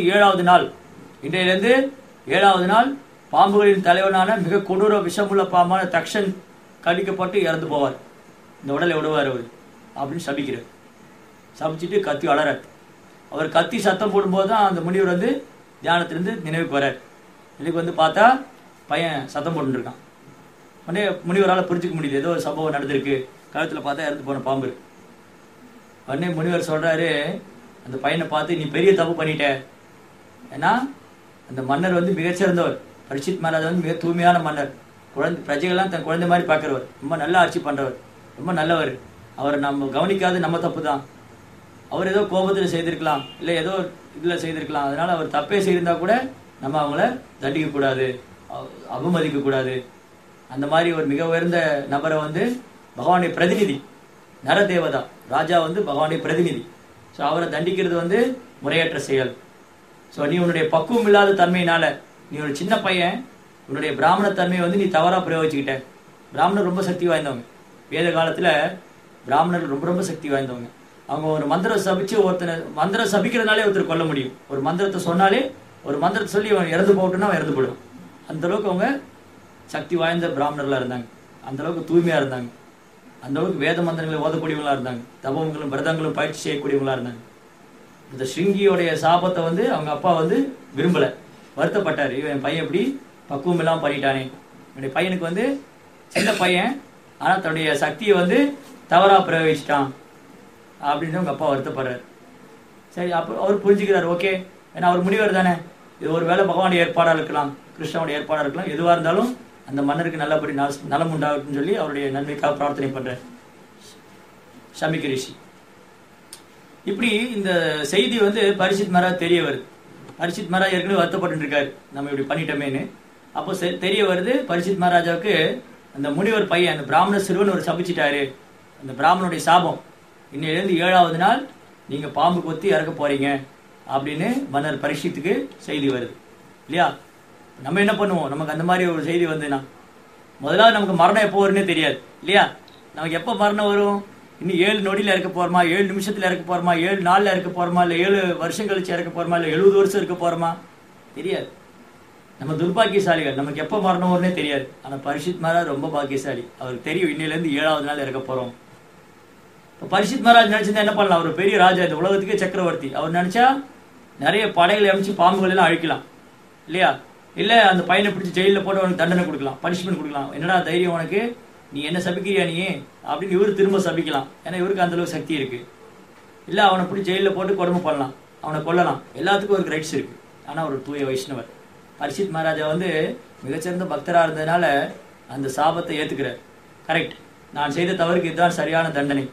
7வது நாள் பாம்புகளின் தலைவனான மிக கொடூர விஷமுள்ள பாம்பான தக்ஷன் கடிக்கப்பட்டு இறந்து போவார், இந்த உடலை விடுவார் அவர் அப்படின்னு சபிக்கிறார். சபிச்சுட்டு கத்தி வளரார். அவர் கத்தி சத்தம் போடும்போது தான் அந்த முனிவர் வந்து தியானத்திலிருந்து நினைவுக்கு வரார். இன்னைக்கு வந்து பார்த்தா பையன் சத்தம் போட்டுருக்கான். உடனே முனிவரால் புரிஞ்சுக்க முடியுது, ஏதோ ஒரு சம்பவம் நடந்திருக்கு, கழுத்தில் பார்த்தா இறந்து போன பாம்பு. உடனே முனிவர் சொல்றாரு அந்த பையனை பார்த்து, நீ பெரிய தப்பு பண்ணிட்ட. ஏன்னா அந்த மன்னர் வந்து மிகச்சிறந்தவர். பரீட்சித் மகாராஜா வந்து மிக தூய்மையான மன்னர், பிரஜைகள்லாம் தன் குழந்தை மாதிரி பார்க்கிறவர், ரொம்ப நல்லா ஆட்சி பண்றவர், ரொம்ப நல்லவர். அவரை நம்ம கவனிக்காது நம்ம தப்பு தான். அவர் ஏதோ கோபத்தில் செய்திருக்கலாம், இல்லை ஏதோ இதில் செய்திருக்கலாம். அதனால அவர் தப்பே செய்திருந்தா கூட நம்ம அவங்கள தண்டிக்க கூடாது, அவமதிக்க கூடாது. அந்த மாதிரி ஒரு மிக உயர்ந்த நபரை வந்து பகவானுடைய பிரதிநிதி, நரதேவதா ராஜா வந்து பகவானுடைய பிரதிநிதி. ஸோ அவரை தண்டிக்கிறது வந்து முறையற்ற செயல். ஸோ நீ உன்னுடைய பக்குவம் இல்லாத தன்மையினால, நீ ஒரு சின்ன பையன், உன்னுடைய பிராமண தன்மையை வந்து நீ தவறா பிரயோகிச்சுக்கிட்ட. பிராமணர் ரொம்ப சக்தி வாய்ந்தவங்க. வேத காலத்துல பிராமணர்கள் ரொம்ப ரொம்ப சக்தி வாய்ந்தவங்க. அவங்க ஒரு மந்திரம் சபிச்சு ஒருத்தனை, மந்திரம் சபிக்கிறதுனாலே ஒருத்தர் கொல்ல முடியும். ஒரு மந்திரத்தை சொன்னாலே, ஒரு மந்திரத்தை சொல்லி அவன் இறந்து போட்டுன்னா அவன் இறந்து போடுவான். அந்த அளவுக்கு அவங்க சக்தி வாய்ந்த பிராமணர்களா இருந்தாங்க. அந்த அளவுக்கு தூய்மையா இருந்தாங்க. அந்த அளவுக்கு வேத மந்திரங்களை ஓதக்கூடியவங்களா இருந்தாங்க. தபங்களும் விரதங்களும் பயிற்சி செய்யக்கூடியவங்களா இருந்தாங்க. இந்த ஸ்ருங்கியோடைய சாபத்தை வந்து அவங்க அப்பா வந்து விரும்பல, வருத்தப்பட்டாரு. இவன் பையன் எப்படி பக்குவம் எல்லாம் பண்ணிட்டானே, என்னுடைய பையனுக்கு வந்து சின்ன பையன் ஆனா தன்னுடைய சக்தியை வந்து தவறா பிரயோகிச்சிட்டான் அப்படின்னு அவங்க அப்பா வருத்தப்படுறாரு. சரி, அப்போ அவர் புரிஞ்சுக்கிறார். ஓகே, ஏன்னா அவர் முனிவர் தானே, இது ஒரு வேளை பகவானுடைய ஏற்பாடா இருக்கலாம், கிருஷ்ணனுடைய ஏற்பாடா இருக்கலாம், எதுவா இருந்தாலும் அந்த மன்னருக்கு நல்லபடி நலம் உண்டாகட்டும் சொல்லி அவருடைய நன்மைக்காக பிரார்த்தனை பண்றார் ஷமிக் ரிஷி. இப்படி இந்த செய்தி வந்து பரீட்சித் மகாராஜ் தெரிய வருது. பரீட்சித் மகாராஜ் ஏற்கனவே வருத்தப்பட்டு இருக்காரு, நம்ம இப்படி பண்ணிட்டோமேன்னு. அப்போ தெரிய வருது பரீட்சித் மகாராஜாவுக்கு, அந்த முனிவர் பையன், அந்த பிராமண சிறுவன் ஒரு சபிச்சிட்டாரு, அந்த பிராமணனுடைய சாபம், இன்னையிலிருந்து 7வது நாள் நீங்க பாம்பு கொத்தி இறக்க போறீங்க அப்படின்னு மன்னர் பரீட்சித்துக்கு செய்தி வருது இல்லையா. நம்ம என்ன பண்ணுவோம், நமக்கு அந்த மாதிரி ஒரு செய்தி வந்துன்னா முதலாவது நமக்கு மரணம் எப்போ வரும்னே தெரியாது இல்லையா. நமக்கு எப்போ மரணம் வரும், இன்னும் 7 நொடியில் இறக்க போறோமா, 7 நிமிஷத்துல இறக்க போறோமா, 7 நாள்ல இறக்க போறோமா, இல்லை 7 வருஷம் கழிச்சு இறக்க போறோமா, இல்லை 70 வருஷம் இருக்க போறோமா, தெரியாது. நம்ம துர்பாக்கியசாலிகள், நமக்கு எப்போ மரணம் வரும்னே தெரியாது. ஆனா பரீட்சித் மகாராஜ் ரொம்ப பாக்கியசாலி, அவருக்கு தெரியும் இன்னையிலேருந்து 7வது நாள் இறக்க போறோம். இப்போ பரீட்சித் மகாராஜ் நினைச்சிருந்தா என்ன பண்ணலாம், அவர் பெரிய ராஜா, இந்த உலகத்துக்கே சக்கரவர்த்தி. அவர் நினைச்சா நிறைய படைகளை அமைச்சு பாம்புகள் எல்லாம் அழிக்கலாம் இல்லையா. இல்ல அந்த பையனை பிடிச்சி ஜெயிலில் போட்டு அவனுக்கு தண்டனை கொடுக்கலாம், பனிஷ்மெண்ட் கொடுக்கலாம். என்னடா தைரியம் உனக்கு, நீ என்ன சபிக்கிறியா நீ அப்படின்னு இவரு திரும்ப சபிக்கலாம். ஏன்னா இவருக்கு அந்த அளவுக்கு சக்தி இருக்கு. இல்ல அவனை பிடிச்சி ஜெயிலில் போட்டு கொடுமை பண்ணலாம், அவனை கொல்லலாம், எல்லாத்துக்கும் ஒரு ரைட்ஸ் இருக்கு. ஆனா ஒரு தூய வைஷ்ணவர் பரீட்சித் மகாராஜா வந்து மிகச்சிறந்த பக்தரா இருந்ததுனால அந்த சாபத்தை ஏத்துக்கிறார். கரெக்ட், நான் செய்த தவறுக்கு இதுதான் சரியான தண்டனை.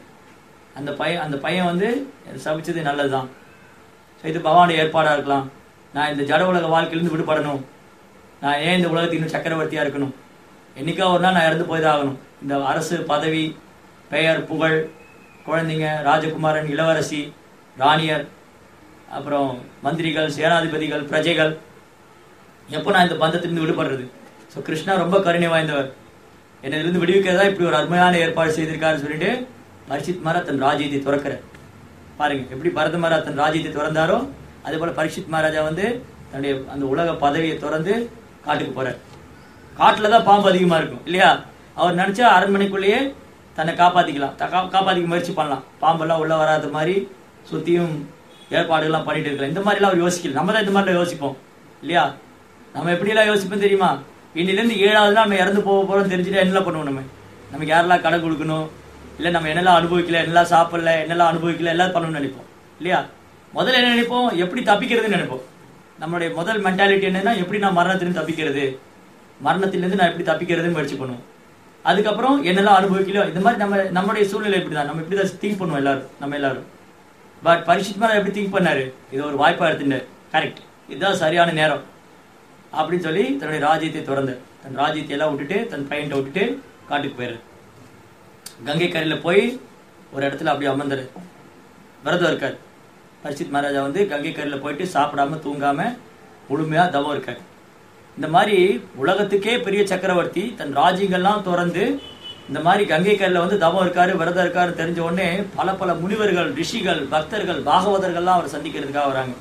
அந்த பையன் வந்து சபிச்சது நல்லதுதான், இது பகவானுடைய ஏற்பாடா இருக்கலாம். நான் இந்த ஜட உலக வாழ்க்கையிலிருந்து விடுபடணும், நான் ஏன் இந்த உலகத்துக்கு இன்னும் சக்கரவர்த்தியா இருக்கணும், என்னைக்கா ஒரு நாள் நான் இறந்து போய்தான் ஆகணும். இந்த அரசு பதவி, பெயர், புகழ், குழந்தைங்க, ராஜகுமாரன், இளவரசி, ராணியர், அப்புறம் மந்திரிகள், சேனாதிபதிகள், பிரஜைகள், எப்போ நான் இந்த பந்தத்திலிருந்து விடுபடுறது. ஸோ கிருஷ்ணா ரொம்ப கருணை வாய்ந்தவர், என்னிலிருந்து விடுவிக்கிறதா இப்படி ஒரு அருமையான ஏற்பாடு செய்திருக்காருன்னு சொல்லிட்டு பரீட்சித் மகாராஜ் தன் ராஜ்யத்தை துறக்கிறார். பாருங்க எப்படி பரத மகாராஜ் தன் ராஜ்யத்தை துறந்தாரோ அதே போல பரீட்சித் மகாராஜா வந்து தன்னுடைய அந்த உலக பதவியை துறந்து காட்டுக்கு போறார். காட்டுலதான் பாம்பு அதிகமா இருக்கும் இல்லையா. அவர் நினைச்சா அரண்மனைக்குள்ளேயே தன்னை காப்பாத்திக்க முயற்சி பண்ணலாம், பாம்பெல்லாம் உள்ள வராத மாதிரி சுத்தியும் ஏற்பாடுகள்லாம் பண்ணிட்டு இருக்கலாம். இந்த மாதிரி எல்லாம் அவர் யோசிக்கல. நம்ம தான் இந்த மாதிரி யோசிப்போம் இல்லையா. நம்ம எப்படி எல்லாம் யோசிப்போம் தெரியுமா, இன்னிலிருந்து 7வது நாள் நம்ம இறந்து போக போறோம் தெரிஞ்சுட்டு என்னெல்லாம் பண்ணுவோம், நமக்கு யாரெல்லாம் கடை கொடுக்கணும், இல்ல நம்ம என்னெல்லாம் அனுபவிக்கல, என்னெல்லாம் சாப்பிடல, என்னெல்லாம் அனுபவிக்கல, எல்லாம் பண்ணணும்னு நினைப்போம் இல்லையா. முதல்ல என்ன நினைப்போம், எப்படி தப்பிக்கிறதுன்னு நினைப்போம். நம்மளுடைய முதல் மென்டாலிட்டி என்னன்னா, எப்படி நான் மரணத்திலிருந்து தப்பிக்கிறது, மரணத்திலிருந்து நான் எப்படி தப்பிக்கிறதுன்னு முயற்சி பண்ணுவோம். அதுக்கப்புறம் என்னெல்லாம் அனுபவிக்கலையோ, இந்த மாதிரி நம்மளுடைய சூழ்நிலை இப்படிதான், நம்ம இப்படிதான் திங்க் பண்ணுவோம் நம்ம எல்லாரும். பட் பரீட்சித் மகாராஜ் எப்படி திங்க் பண்ணாரு, இது ஒரு வாய்ப்பா எடுத்துட்டாரு, கரெக்ட் இதுதான் சரியான நேரம் அப்படின்னு சொல்லி தன்னுடைய ராஜ்யத்தை திறந்தார். தன் ராஜ்யத்தை எல்லாம் விட்டுட்டு தன் பையன்ட்ட விட்டுட்டு காட்டுக்கு போயிடுறாரு. கங்கை கரையில போய் ஒரு இடத்துல அப்படி அமர்ந்தாரு, விரதம் இருக்காரு. பரீட்சித் மகாராஜா வந்து கங்கை கரையில போயிட்டு சாப்பிடாம தூங்காம முழுமையா தவம் இருக்காரு. இந்த மாதிரி உலகத்துக்கே பெரிய சக்கரவர்த்தி தன் ராஜ்யங்கள்லாம் திறந்து இந்த மாதிரி கங்கை கரையில வந்து தவம் இருக்காரு, விரதம் இருக்காரு தெரிஞ்ச உடனே பல பல முனிவர்கள், ரிஷிகள், பக்தர்கள், பாகவதர்கள்லாம் அவர் சந்திக்கிறதுக்காக வராங்க.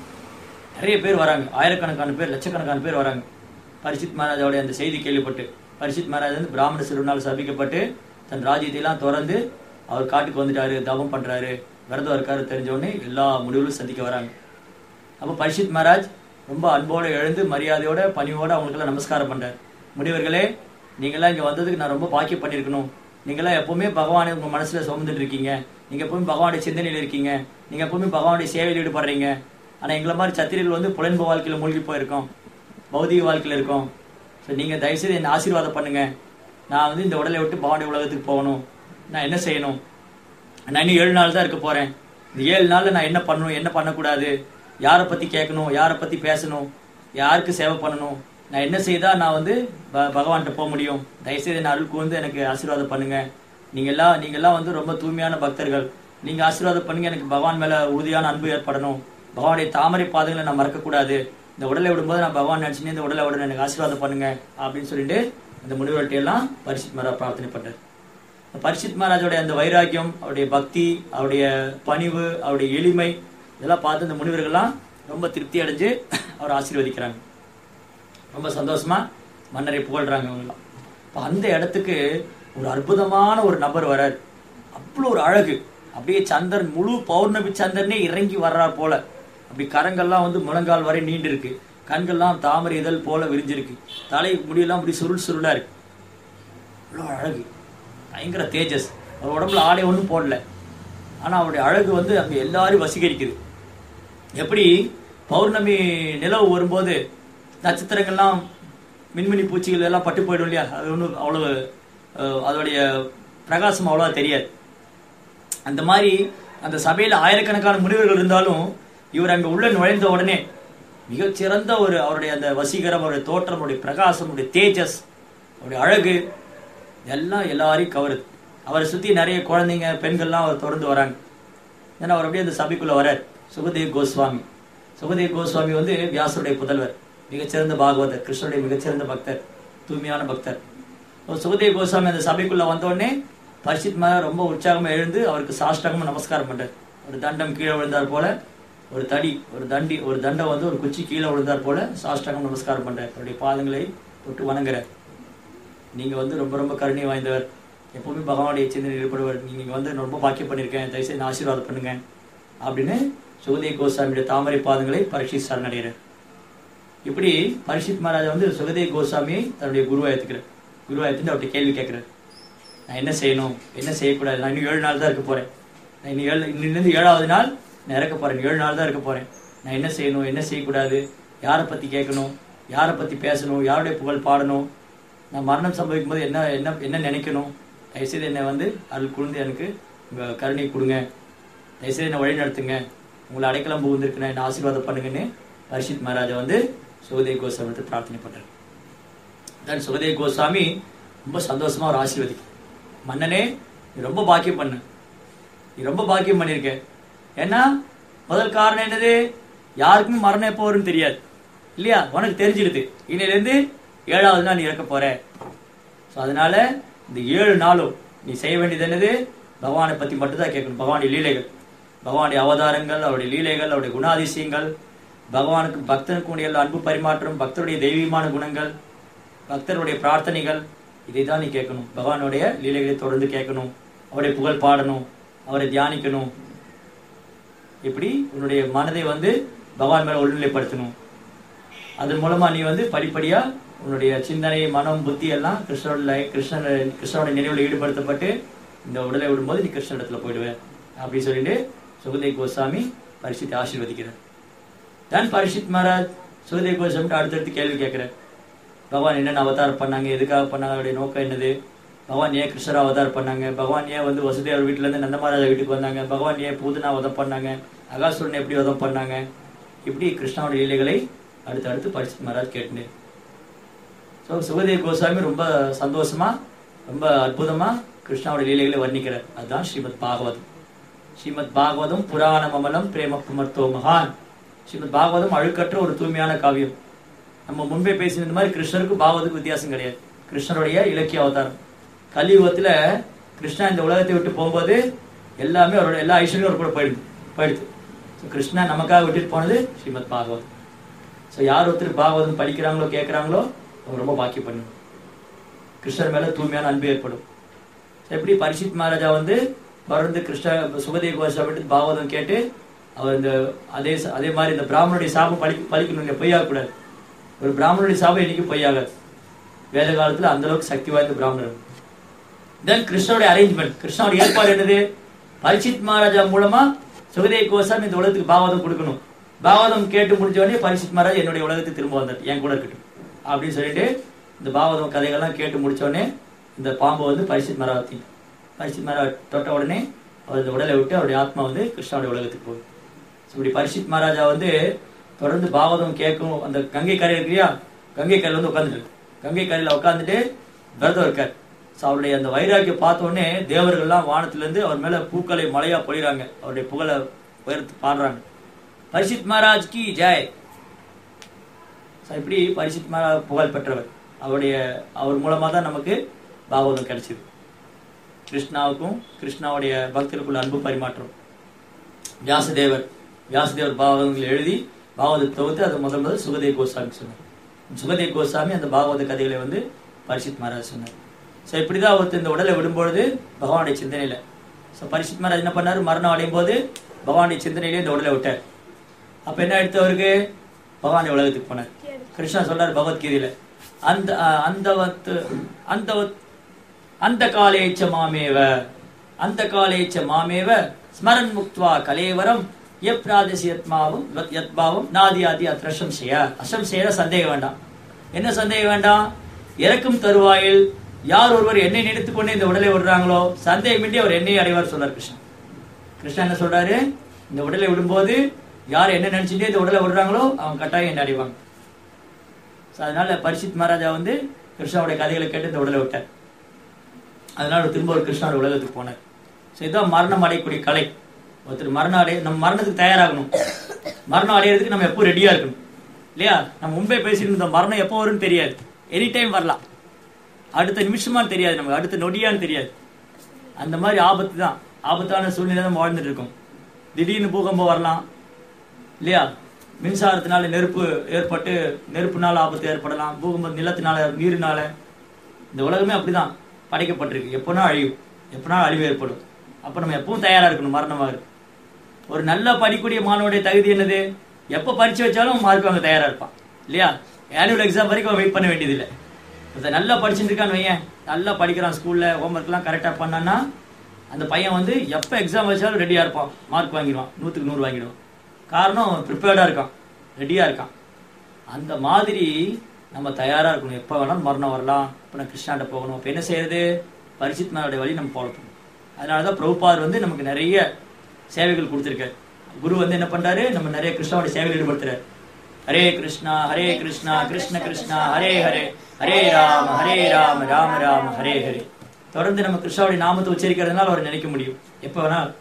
நிறைய பேர் வராங்க, ஆயிரக்கணக்கான பேர், லட்சக்கணக்கான பேர் வராங்க. பரீட்சித் மகாராஜாவுடைய அந்த செய்தி கேள்விப்பட்டு பரீட்சித் மகாராஜா வந்து பிராமண சிறுவனால் சபிக்கப்பட்டு தன் ராஜ்யத்தை எல்லாம் திறந்து அவர் காட்டுக்கு வந்துட்டாரு, தவம் பண்றாரு, விரதம் இருக்காரு தெரிஞ்ச உடனே எல்லா முனிவர்களும் சந்திக்க வராங்க. அப்போ பரீட்சித் மகாராஜ் ரொம்ப அன்போடு எழுந்து மரியாதையோட பணிவோட அவங்களுக்கெல்லாம் நமஸ்காரம் பண்றாரு. முனிவர்களே, நீங்களாம் இங்க வந்ததுக்கு நான் ரொம்ப பாக்கியம் பண்ணிருக்கணும். நீங்களாம் எப்பவுமே பகவானை உங்க மனசுல சுமந்துட்டு இருக்கீங்க, நீங்க எப்பவுமே பகவானுடைய சிந்தனையில இருக்கீங்க, நீங்க எப்பவுமே பகவானுடைய சேவையில் ஈடுபடுறீங்க. ஆனா எங்களை மாதிரி சத்திரியர்கள் வந்து புலன்பு வாழ்க்கையில மூழ்கி போயிருக்கோம், பௌதிக வாழ்க்கையில இருக்கோம். ஸோ நீங்க தயவுசெய்து என்ன ஆசீர்வாதம் பண்ணுங்க. நான் வந்து இந்த உடலை விட்டு பகவானுடைய உலகத்துக்கு போகணும். நான் என்ன செய்யணும்? நான் இன்னும் 7 நாள் தான் இருக்க போறேன். இந்த 7 நாள்ல நான் என்ன பண்ணணும், என்ன பண்ணக்கூடாது, யாரை பத்தி கேட்கணும், யாரை பத்தி பேசணும், யாருக்கு சேவை பண்ணணும், நான் என்ன செய்தா நான் வந்து பகவான்கிட்ட போக முடியும், தயவுசெய்து என்ன அருளுக்கு வந்து எனக்கு ஆசீர்வாதம் பண்ணுங்க. நீங்கெல்லாம் வந்து ரொம்ப தூய்மையான பக்தர்கள், நீங்க ஆசீர்வாதம் பண்ணுங்க. எனக்கு பகவான் மேல உறுதியான அன்பு ஏற்படணும், பகவானுடைய தாமரை பாதங்களை நான் மறக்கக்கூடாது, இந்த உடலை விடும்போது நான் பகவான் நினைச்சுன்னு இந்த உடலை விட எனக்கு ஆசீர்வாதம் பண்ணுங்க அப்படின்னு சொல்லிட்டு அந்த முனிவர்கள்ட்ட எல்லாம் பரீட்சித் மகாராஜ் பிரார்த்தனை பண்றாரு. பரீட்சித் மகாராஜோடைய அந்த வைராக்கியம், அவருடைய பக்தி, அவருடைய பணிவு, அவருடைய எளிமை இதெல்லாம் பார்த்து இந்த முனிவர்கள்லாம் ரொம்ப திருப்தி அடைஞ்சு அவர் ஆசீர்வதிக்கிறாங்க. ரொம்ப சந்தோஷமா மன்னரை புகழ்றாங்க அவங்கெல்லாம். இப்போ அந்த இடத்துக்கு ஒரு அற்புதமான ஒரு நபர் வர்றாரு. அவ்வளோ ஒரு அழகு, அப்படியே சந்திரன், முழு பௌர்ணமி சந்திரனே இறங்கி வர்றார் போல. அப்படி கரங்கள்லாம் வந்து முழங்கால் வரை நீண்டு இருக்கு, கண்கள்லாம் தாமரை இதழ் போல விரிஞ்சிருக்கு, தலை முடியெல்லாம் அப்படி சுருள் சுருளா இருக்கு. அவ்வளோ அழகு, பயங்கர தேஜஸ். அவர் உடம்புல ஆடை ஒன்றும் போடல, ஆனா அவருடைய அழகு வந்து அங்க எல்லாரும் வசீகரிக்குது. எப்படி பௌர்ணமி நிலவு வரும்போது நட்சத்திரங்கள்லாம், மின்மினி பூச்சிகள் எல்லாம் பட்டு போயிடும் இல்லையா, அது ஒன்றும் அவ்வளவு அதோடைய பிரகாசம் அவ்வளவா தெரியாது. அந்த மாதிரி அந்த சபையில ஆயிரக்கணக்கான முனிவர்கள் இருந்தாலும் இவர் அங்க உள்ள நுழைந்த உடனே மிகச்சிறந்த ஒரு அவருடைய அந்த வசீகரம், அவருடைய தோற்றம், அவருடைய பிரகாசம், அவருடைய தேஜஸ், அவருடைய அழகு எல்லாம் எல்லாரையும் கவருது. அவரை சுத்தி நிறைய குழந்தைங்க, பெண்கள்லாம் அவர் தொடர்ந்து வராங்க. ஏன்னா அவர் அப்படியே அந்த சபைக்குள்ள வர்றார். சுகதேவ் கோஸ்வாமி. சுகதேவ் கோஸ்வாமி வந்து வியாசருடைய புதல்வர், மிகச்சிறந்த பாகவதர், கிருஷ்ணருடைய மிகச்சிறந்த பக்தர், தூய்மையான பக்தர். சுகதேவ் கோஸ்வாமி அந்த சபைக்குள்ள வந்த உடனே பரீட்சித் மகாராஜ் ரொம்ப உற்சாகமா எழுந்து அவருக்கு சாஷ்டாங்கமா நமஸ்காரம் பண்றார். ஒரு தண்டம் கீழே விழுந்தார் போல, ஒரு தண்டம் வந்து ஒரு குச்சி கீழே விழுந்தார் போல சாஷ்டாங்கம் நமஸ்காரம் பண்றார். அவருடைய பாதங்களை தொட்டு வணங்குறார். நீங்க வந்து ரொம்ப ரொம்ப கருணை வாய்ந்தவர், எப்பவுமே பகவானுடைய சிந்தனை ஈடுபடுவர், நீங்க வந்து ரொம்ப பாக்கியம் பண்ணிருக்கேன், தயவுசெய்து ஆசீர்வாதம் பண்ணுங்க அப்படின்னு சுகதேவ் கோஸ்வாமியுடைய தாமரை பாதங்களை பரீட்சித் சரணடைகிறார். இப்படி பரீட்சித் மகாராஜா வந்து சுகதேவ் கோஸ்வாமியை தன்னுடைய குருவா ஏத்துக்கிறார். குருவா ஏத்துட்டு அவர்கிட்ட கேள்வி கேட்கிறார். நான் என்ன செய்யணும், என்ன செய்யக்கூடாது, நான் இன்னும் 7 நாள் தான் இருக்க போறேன், நான் இன்னிலிருந்து 7வது நாள் நான் இறக்க போறேன், 7 நாள் தான் இருக்க போறேன், நான் என்ன செய்யணும், என்ன செய்யக்கூடாது, யாரை பத்தி கேட்கணும், யாரை பத்தி பேசணும், யாருடைய புகழ் பாடணும், நான் மரணம் சம்பவிக்கும் போது என்ன என்ன என்ன நினைக்கணும், தயவுசெய்து என்னை வந்து அருள் கூர்ந்து எனக்கு உங்க கருணை கொடுங்க, தயவுசெய்து என்னை வழி நடத்துங்க, உங்களை அடைக்கலம் புகுந்திருக்கு, என்ன ஆசீர்வாதம் பண்ணுங்கன்னு பரீட்சித் மகாராஜா வந்து சுகதேவ் கோஸ்வாமி பிரார்த்தனை பண்றாரு. தான் சுகதேவ் கோஸ்வாமி ரொம்ப சந்தோஷமா ஒரு ஆசீர்வதிக்கு, மன்னனே நீ ரொம்ப பாக்கியம் பண்ண, நீ ரொம்ப பாக்கியம் பண்ணிருக்க. ஏன்னா முதல் காரணம் என்னது, யாருக்குமே மரணம் எப்போ வரும்னு தெரியாது இல்லையா, உனக்கு தெரிஞ்சிடுது இன்னிலிருந்து 7வது நாள் நீ இறக்க போற. அதனால இந்த 7 நாளும் நீ செய்ய வேண்டியது என்னது, பகவானை பத்தி மட்டும்தான் கேட்கணும். பகவானுடைய லீலைகள், பகவானுடைய அவதாரங்கள், அவருடைய லீலைகள், அவருடைய குணாதிசயங்கள், பகவானுக்கு பக்தனுக்கு உடைய அன்பு பரிமாற்றம், பக்தருடைய தெய்வீகமான குணங்கள், பக்தருடைய பிரார்த்தனைகள், இதை தான் நீ கேட்கணும். பகவானுடைய லீலைகளை தொடர்ந்து கேட்கணும், அவருடைய புகழ் பாடணும், அவரை தியானிக்கணும். இப்படி உன்னுடைய மனதை வந்து பகவான் மேல ஒருநிலைப்படுத்தணும். அதன் மூலமா நீ வந்து படிப்படியா உன்னுடைய சிந்தனை, மனம், புத்தி எல்லாம் கிருஷ்ணனோட நினைவுல ஈடுபடுத்தப்பட்டு இந்த உடலை விடும்போது நீ கிருஷ்ண இடத்துல போயிடுவேன் அப்படின்னு சொல்லிட்டு சுகதேவ் கோஸ்வாமி பரீட்சித்தை ஆசீர்வதிக்கிறார். தான் பரீட்சித் மகாராஜ் சுகதேவ் கோஸ்வாமி அடுத்தடுத்து கேள்வி கேட்கிறார். பகவான் என்னென்ன அவதாரம் பண்ணாங்க, எதுக்காக பண்ணாங்க, அவருடைய நோக்கம் என்னது, பகவான் ஏன் கிருஷ்ணர் அவதாரம் பண்ணாங்க, பகவான் ஏன் வந்து வசுதேவர் வீட்டுல இருந்து நந்தமகாராஜா வீட்டுக்கு வந்தாங்க, பகவான் ஏன் பூதனா வதம் பண்ணாங்க, அகாசுரனை எப்படி வதம் பண்ணாங்க, இப்படி கிருஷ்ணாவோட லீலைகளை அடுத்து பரீட்சித் மகாராஜ் கேட்டு. ஸோ சுகதேவ் கோஸ்வாமி ரொம்ப சந்தோஷமா, ரொம்ப அற்புதமா கிருஷ்ணாவோட லீலைகளை வர்ணிக்கிறார். அதுதான் ஸ்ரீமத் பாகவதம். ஸ்ரீமத் பாகவதம் புராணம் அமலம் பிரேம புமர்த்தோ மகான் ஸ்ரீமத் பாகவதம் அழுக்கற்ற ஒரு தூய்மையான காவியம். நம்ம முன்பே பேசின இந்த மாதிரி கிருஷ்ணருக்கும் பாகவதுக்கும் வித்தியாசம் கிடையாது. கிருஷ்ணருடைய இலக்கிய அவதாரம். கலியுகத்துல கிருஷ்ணா இந்த உலகத்தை விட்டு போகும்போது எல்லாமே அவரோட எல்லா ஐஸ்வர்யம் அவர் கூட போயிடுது. கிருஷ்ணா நமக்காக விட்டுட்டு போனது ஸ்ரீமத் பாகவதம். ஸோ யார் ஒருத்தர் பாகவதம் படிக்கிறாங்களோ கேட்குறாங்களோ அவங்க ரொம்ப பாக்கியம் பண்ணணும். கிருஷ்ணர் மேல தூய்மையான அன்பு ஏற்படும். எப்படி பரீட்சித் மகாராஜா வந்து தொடர்ந்து சுகதேவ கோஸ்வாமி பாகவதம் கேட்டு அவர் இந்த அதே மாதிரி இந்த பிராமணனுடைய சாபம் பழிக்கணும், பொய்யாக கூடாது. ஒரு பிராமணனுடைய சாபம் இன்னைக்கு பொய்யாகாது. வேத காலத்துல அந்த அளவுக்கு சக்தி வாய்ந்த பிராமணர். தென் கிருஷ்ணனுடைய அரேஞ்ச்மெண்ட், கிருஷ்ணனுடைய ஏற்பாடு என்னது? பரீட்சித் மகாராஜா மூலமா சுகதேவ கோஸ்வாமி இந்த உலகத்துக்கு பாகவதம் கொடுக்கணும். பாகவதம் கேட்டு முடிஞ்ச உடனே பரீட்சித் மகாராஜ் என்னுடைய உலகத்துக்கு திரும்ப வந்தார், என் கூட இருக்கட்டும் அப்படின்னு சொல்லிட்டு இந்த பாகவதம் கதைகள்லாம் கேட்டு முடிச்ச உடனே இந்த பாம்பை வந்து பரீட்சித் மகாராஜ் தொட்ட உடனே அவர் இந்த உடலை விட்டு அவருடைய ஆத்மா வந்து கிருஷ்ணனுடைய உலகத்துக்கு போகுது. இப்படி பரீட்சித் மகாராஜா வந்து தொடர்ந்து பாகவதம் கேட்கும். அந்த கங்கை கரை இருக்கிறியா, கங்கை கரையில வந்து உட்காந்துட்டு கங்கை கரையில உட்காந்துட்டு விரதம் இருக்கார். அவருடைய அந்த வைராக்கியம் பார்த்த உடனே தேவர்கள்லாம் வானத்துல இருந்து அவர் மேல பூக்களை மழையா பொழிறாங்க, அவருடைய புகழை உயர்த்து பாடுறாங்க, பரீட்சித் மகாராஜ் கி ஜெய். இப்படி பரீட்சித் மகாராஜ் புகழ் பெற்றவர். அவர் மூலமா தான் நமக்கு பாகவதம் கிடைச்சது. கிருஷ்ணாவுக்கும் கிருஷ்ணாவுடைய பக்தர்களுக்குள்ள அன்பு பரிமாற்றம். வியாசதேவர் பாகவதங்களை எழுதி பாகவத தொகுத்து அதை முதல் சுகதேவ கோஸ்வாமி சொன்னார். சுகதேவ கோஸ்வாமி அந்த பாகவத கதைகளை வந்து பரீட்சித் மகாராஜ் சொன்னார். ஸோ இப்படிதான் ஒருத்தர் இந்த உடலை விடும்பொழுது பகவானுடைய சிந்தனையில பரீட்சித் மகாராஜ் என்ன பண்ணாரு, மரணம் அடையும் போது பகவானுடைய சிந்தனையிலே இந்த உடலை விட்டார். அப்ப என்ன எடுத்து அவருக்கு பகவானுடைய உலகத்துக்கு போனார். கிருஷ்ணா சொல்றாரு பகவத்கீதையில, அந்த காலேச்ச மாமேவ ஸ்மரன் முக்த்வா கலேவரம் எப்ராதசியத்மாவும் யத்பாவம் நாதியாதி அசம்சேய சந்தேகம் வேண்டாம். என்ன சந்தேகம் வேண்டாம்? இறக்கும் தருவாயில் யார் ஒருவர் என்னை நினைத்துக் கொண்டு இந்த உடலை விடுறாங்களோ சந்தேகமின்றி அவர் என்னை அடைவார் சொல்றார் கிருஷ்ணா என்ன சொல்றாரு, இந்த உடலை விடும்போது யார் என்ன நினைச்சுட்டே இந்த உடலை விடுறாங்களோ அவங்க கட்டாயம் என்ன அடைவாங்க. அதனால பரீட்சித் மகாராஜா வந்து கிருஷ்ணாவுடைய கதைகளை கேட்டு இந்த உடலை விட்டார். அதனால திரும்ப ஒரு கிருஷ்ணாவுடைய உலகத்துக்கு போனார். இதுதான் மரணம் அடையக்கூடிய கலை. ஒருத்தர் நம்ம மரணத்துக்கு தயாராகணும். மரணம் அடையிறதுக்கு நம்ம எப்போ ரெடியா இருக்கணும் இல்லையா? நம்ம முன்பே பேசிட்டு இருந்தோம், மரணம் எப்போ வரும்னு தெரியாது, எனி டைம் வரலாம், அடுத்த நிமிஷமானு தெரியாது, நமக்கு அடுத்த நொடியான்னு தெரியாது. அந்த மாதிரி ஆபத்தான சூழ்நிலை தான் வாழ்ந்துட்டு இருக்கோம். திடீர்னு பூகம்பம் வரலாம் இல்லையா? மின்சாரத்தினால நெருப்பு ஏற்பட்டு நெருப்புனால ஆபத்து ஏற்படலாம், பூகம்பம் நிலத்தினால நீரினால. இந்த உலகமே அப்படிதான் படைக்கப்பட்டிருக்கு. எப்போனா அழிவு ஏற்படும். அப்ப நம்ம எப்பவும் தயாரா இருக்கணும் மரணமாக. ஒரு நல்லா படிக்கக்கூடிய மாணவனுடைய தகுதி என்னது? எப்ப பரீட்சை வச்சாலும் மார்க் வாங்க தயாரா இருப்பான் இல்லையா? ஆனுவல் எக்ஸாம் வரைக்கும் வெயிட் பண்ண வேண்டியதில்லை. நல்லா படிச்சுட்டு இருக்கான்னு வையன், நல்லா படிக்கிறான், ஸ்கூல்ல ஹோம்ஒர்க் எல்லாம் கரெக்டா பண்ணான்னா அந்த பையன் வந்து எப்ப எக்ஸாம் வச்சாலும் ரெடியா இருப்பான், மார்க் வாங்கிடுவான், 100க்கு 100 வாங்கிடுவான். காரணம் ப்ரிப்பேர்டா இருக்கான், ரெடியா இருக்கான். அந்த மாதிரி நம்ம தயாரா இருக்கணும். எப்ப வேணாலும் மரணம் வரலாம். இப்ப நான் கிருஷ்ணாண்ட போகணும். இப்ப என்ன செய்யறது? பரீட்சித் மகாராஜுடைய வழி நம்ம ஃபாலோ பண்ணணும். அதனாலதான் பிரபுபாதர் வந்து நமக்கு நிறைய சேவைகள் கொடுத்திருக்காரு. குரு வந்து என்ன பண்றாரு, நம்ம நிறைய கிருஷ்ணாவுடைய சேவையில் ஈடுபடுத்துறாரு. ஹரே கிருஷ்ணா கிருஷ்ண கிருஷ்ணா ஹரே ஹரே, ஹரே ராம ராம ராம ஹரே ஹரே. தொடர்ந்து நம்ம கிருஷ்ணாவுடைய நாமத்தை உச்சரிக்கிறதுனால அவர் நினைக்க முடியும் எப்ப வேணாலும்.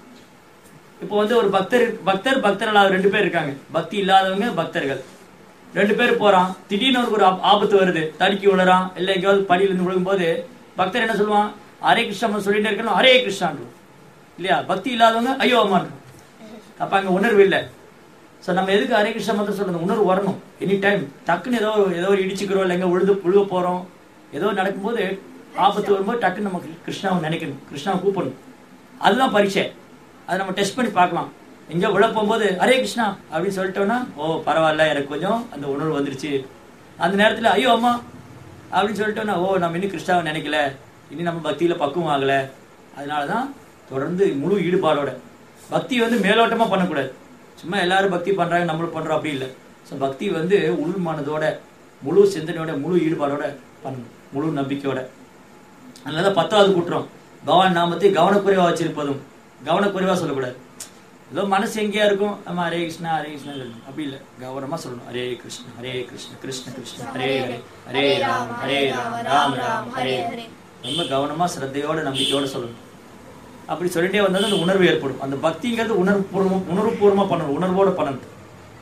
இப்போ வந்து ஒரு பக்தர்கள் 2 பேர் இருக்காங்க. பக்தி இல்லாதவங்க பக்தர்கள் 2 பேர் போறான். திடீர்னு ஒரு ஆபத்து வருது, தடுக்கி விழுறான், இல்ல எங்கேயாவது படியிலிருந்து விழுகும் போது பக்தர் என்ன சொல்லுவான்? ஹரே கிருஷ்ணா சொல்லிட்டு இருக்கணும், ஹரே கிருஷ்ணான் இல்லையா? பக்தி இல்லாதவங்க ஐயோ அம்மான். அப்ப அங்க உணர்வு இல்லை. சோ நம்ம எதுக்கு ஹரே கிருஷ்ணா மட்டும் சொல்றது? உணர்வு வரணும் எனி டைம். டக்குன்னு ஏதோ ஒரு இடிச்சுக்கிறோம், இல்ல எங்க விழுக போறோம், ஏதோ நடக்கும்போது ஆபத்து வரும்போது டக்குன்னு நம்ம கிருஷ்ணாவை நினைக்கணும், கிருஷ்ணாவை கூப்பிடணும். அதுதான் பரீட்சை. அதை நம்ம டெஸ்ட் பண்ணி பார்க்கலாம். எங்கேயோ விழ போகும்போது ஹரே கிருஷ்ணா அப்படின்னு சொல்லிட்டோம்னா, ஓ பரவாயில்ல, எனக்கு கொஞ்சம் அந்த உணர்வு வந்துருச்சு. அந்த நேரத்துல ஐயோ அம்மா அப்படின்னு சொல்லிட்டோம்னா, ஓ நம்ம இன்னும் கிருஷ்ணாவை நினைக்கல, இனி நம்ம பக்தியில பக்குவம் ஆகல. அதனாலதான் தொடர்ந்து முழு ஈடுபாடோட பக்தி வந்து மேலோட்டமா பண்ணக்கூடாது. சும்மா எல்லாரும் பக்தி பண்றாங்க நம்மளும் பண்றோம் அப்படி இல்லை. ஸோ பக்தி வந்து உள் மனதோட, முழு சிந்தனையோட, முழு ஈடுபாடோட பண்ணணும், முழு நம்பிக்கையோட. அதனாலதான் 10வது கூட்டுறோம், பகவான் நாமத்தை கவனக்குறைவா வச்சிருப்பதும். கவனக்குறைவா சொல்லக்கூடாது. ஏதோ மனசு எங்கேயா இருக்கும், நம்ம ஹரே கிருஷ்ணா சொல்லணும், அப்படி இல்லை, கவனமா சொல்லணும். ஹரே கிருஷ்ண கிருஷ்ண கிருஷ்ண ஹரே ஹரே, ஹரே ராம ராம ராம ஹரே ஹரே. ரொம்ப கவனமா சிரத்தையோட நம்பிக்கையோட சொல்லணும். அப்படி சொல்லிட்டே வந்தது அந்த உணர்வு ஏற்படும். அந்த பக்திங்கிறது உணர்வுபூர்வமா பண்ணணும், உணர்வோட பண்ணணும்.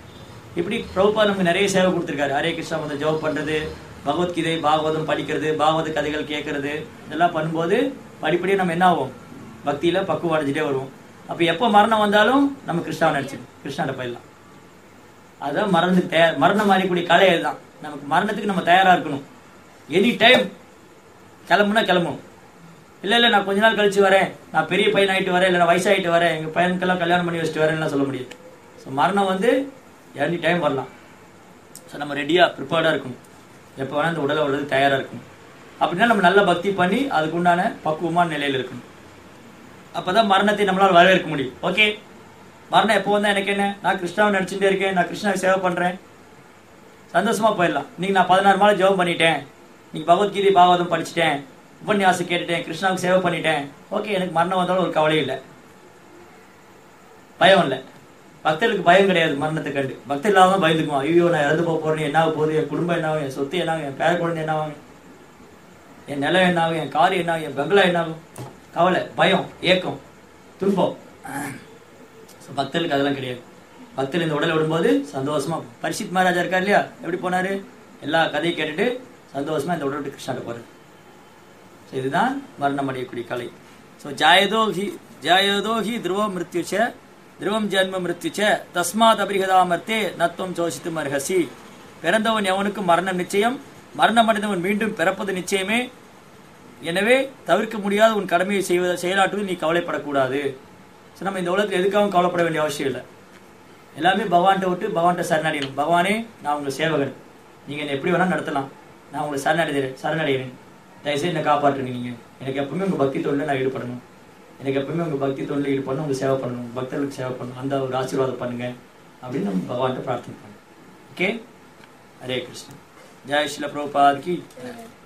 இப்படி பிரபுபா நமக்கு நிறைய சேவை கொடுத்துருக்காரு. ஹரே கிருஷ்ணா மந்திரம் ஜெபம் பண்றது, பகவத்கீதை பாகவதம் படிக்கிறது, பாகவத கதைகள் கேட்கறது, இதெல்லாம் பண்ணும்போது படிப்படியாக நம்ம என்ன ஆகும், பக்தியில பக்குவம் அடைஞ்சிட்டே வருவோம். அப்ப எப்போ மரணம் வந்தாலும் நம்ம கிருஷ்ணாவை நினைச்சிடும், கிருஷ்ணாட்ட போயிடலாம். அதான் மரணம் மாறக்கூடிய கலை அதுதான். நமக்கு மரணத்துக்கு நம்ம தயாரா இருக்கணும். எனி டைம் கிளம்புனா கிளம்பணும். இல்ல நான் கொஞ்ச நாள் கழிச்சு வரேன், நான் பெரிய பையன் ஆயிட்டு வரேன், இல்லை நான் வயசாயிட்டு வரேன், எங்க பையனுக்கெல்லாம் கல்யாணம் பண்ணி வச்சுட்டு வரேன்லாம் சொல்ல முடியாது. ஸோ மரணம் வந்து எனி டைம் வரலாம். ஸோ நம்ம ரெடியா ப்ரிப்பேர்டா இருக்கணும். எப்போ வேணா இந்த உடலை வர்றது தயாரா இருக்கணும். அப்படின்னா நம்ம நல்ல பக்தி பண்ணி அதுக்கு உண்டான பக்குவமான நிலையில் இருக்கணும். அப்பதான் மரணத்தை நம்மளால வரவேற்க முடியும். ஓகே, மரணம் எப்போ வந்தா எனக்கு என்ன, நான் கிருஷ்ணாவை நடிச்சுட்டே இருக்கேன், நான் கிருஷ்ணாவை சேவை பண்றேன், சந்தோஷமா போயிடலாம். இன்னைக்கு நான் 16 மாலை ஜெபம் பண்ணிட்டேன், இன்னைக்கு பகவத்கீதை பாகவதம் படிச்சுட்டேன், உபன்யாசம் கேட்டுட்டேன், கிருஷ்ணாவுக்கு சேவை பண்ணிட்டேன், ஓகே, எனக்கு மரணம் வந்தாலும் ஒரு கவலையும் இல்லை, பயம் இல்லை. பக்தர்களுக்கு பயம் கிடையாது மரணத்தை கண்டு. பக்தர் இல்லாதான் பயந்துக்குவோம். ஐயோ நான் இறந்து போறேன், என்ன ஆக போகுது, என் குடும்பம் என்ன ஆகும், என் சொத்து என்ன ஆகும், என் பேர குழந்தை என்ன ஆகும், என் நிலம் என்ன ஆகும், என் கார் என்ன ஆகும், என் பெங்களா என்ன ஆகும், கவலை, பயம், ஏக்கம், துன்பம். பக்தர்களுக்கு அதெல்லாம் கிடையாது. பக்தர்கள் இந்த உடலை விடும்போது சந்தோஷமா, பரிசித் மகாராஜா இருக்கார் இல்லையா, எப்படி போனாரு, எல்லா கதையை கேட்டுட்டு சந்தோஷமா இந்த உடலை விட்டு கிருஷ்ணாட்ட போறாரு. இதுதான் மரணம் அடையக்கூடிய கலை. ஸோ ஜாயதோ ஹி துருவம் மிருத்யுச்ச துருவம் ஜென்ம மிருத்யுச்ச தஸ்மாத் அபரிகதாமர்த்தே நத்துவம் சோசித்து மர்ஹசி. பிறந்தவன் எவனுக்கு மரணம் நிச்சயம், மரணம் அடைந்தவன் மீண்டும் பிறப்பது நிச்சயமே. எனவே தவிர்க்க முடியாத உன் கடமையை செயலாற்றுவது நீ கவலைப்படக்கூடாது. ஸோ நம்ம இந்த உலகத்தில் எதுக்காகவும் கவலைப்பட வேண்டிய அவசியம் இல்லை. எல்லாமே பகவான்கிட்ட விட்டு பகவான்கிட்ட சரணடையணும். பகவானே, நான் உங்கள் சேவகன், நீங்கள் என்னை எப்படி வேணால் நடத்தலாம், நான் உங்களை சரணடைகிறேன், தயவுசெய்து என்னை காப்பாற்றுங்க. நீங்கள் எனக்கு எப்பவுமே உங்கள் பக்தி தொழில் நான் ஈடுபடணும், எனக்கு எப்பவுமே உங்கள் பக்தி தொழில் ஈடுபடணும், உங்களுக்கு சேவை பண்ணணும், பக்தர்களுக்கு சேவை பண்ணணும், அந்த ஒரு ஆசீர்வாதம் பண்ணுங்க அப்படின்னு நம்ம பகவான்கிட்ட பிரார்த்தனை பண்ணணும். ஓகே, ஹரே கிருஷ்ணா. ஜெய் ஸ்ரீல பிரபுபாத் கி.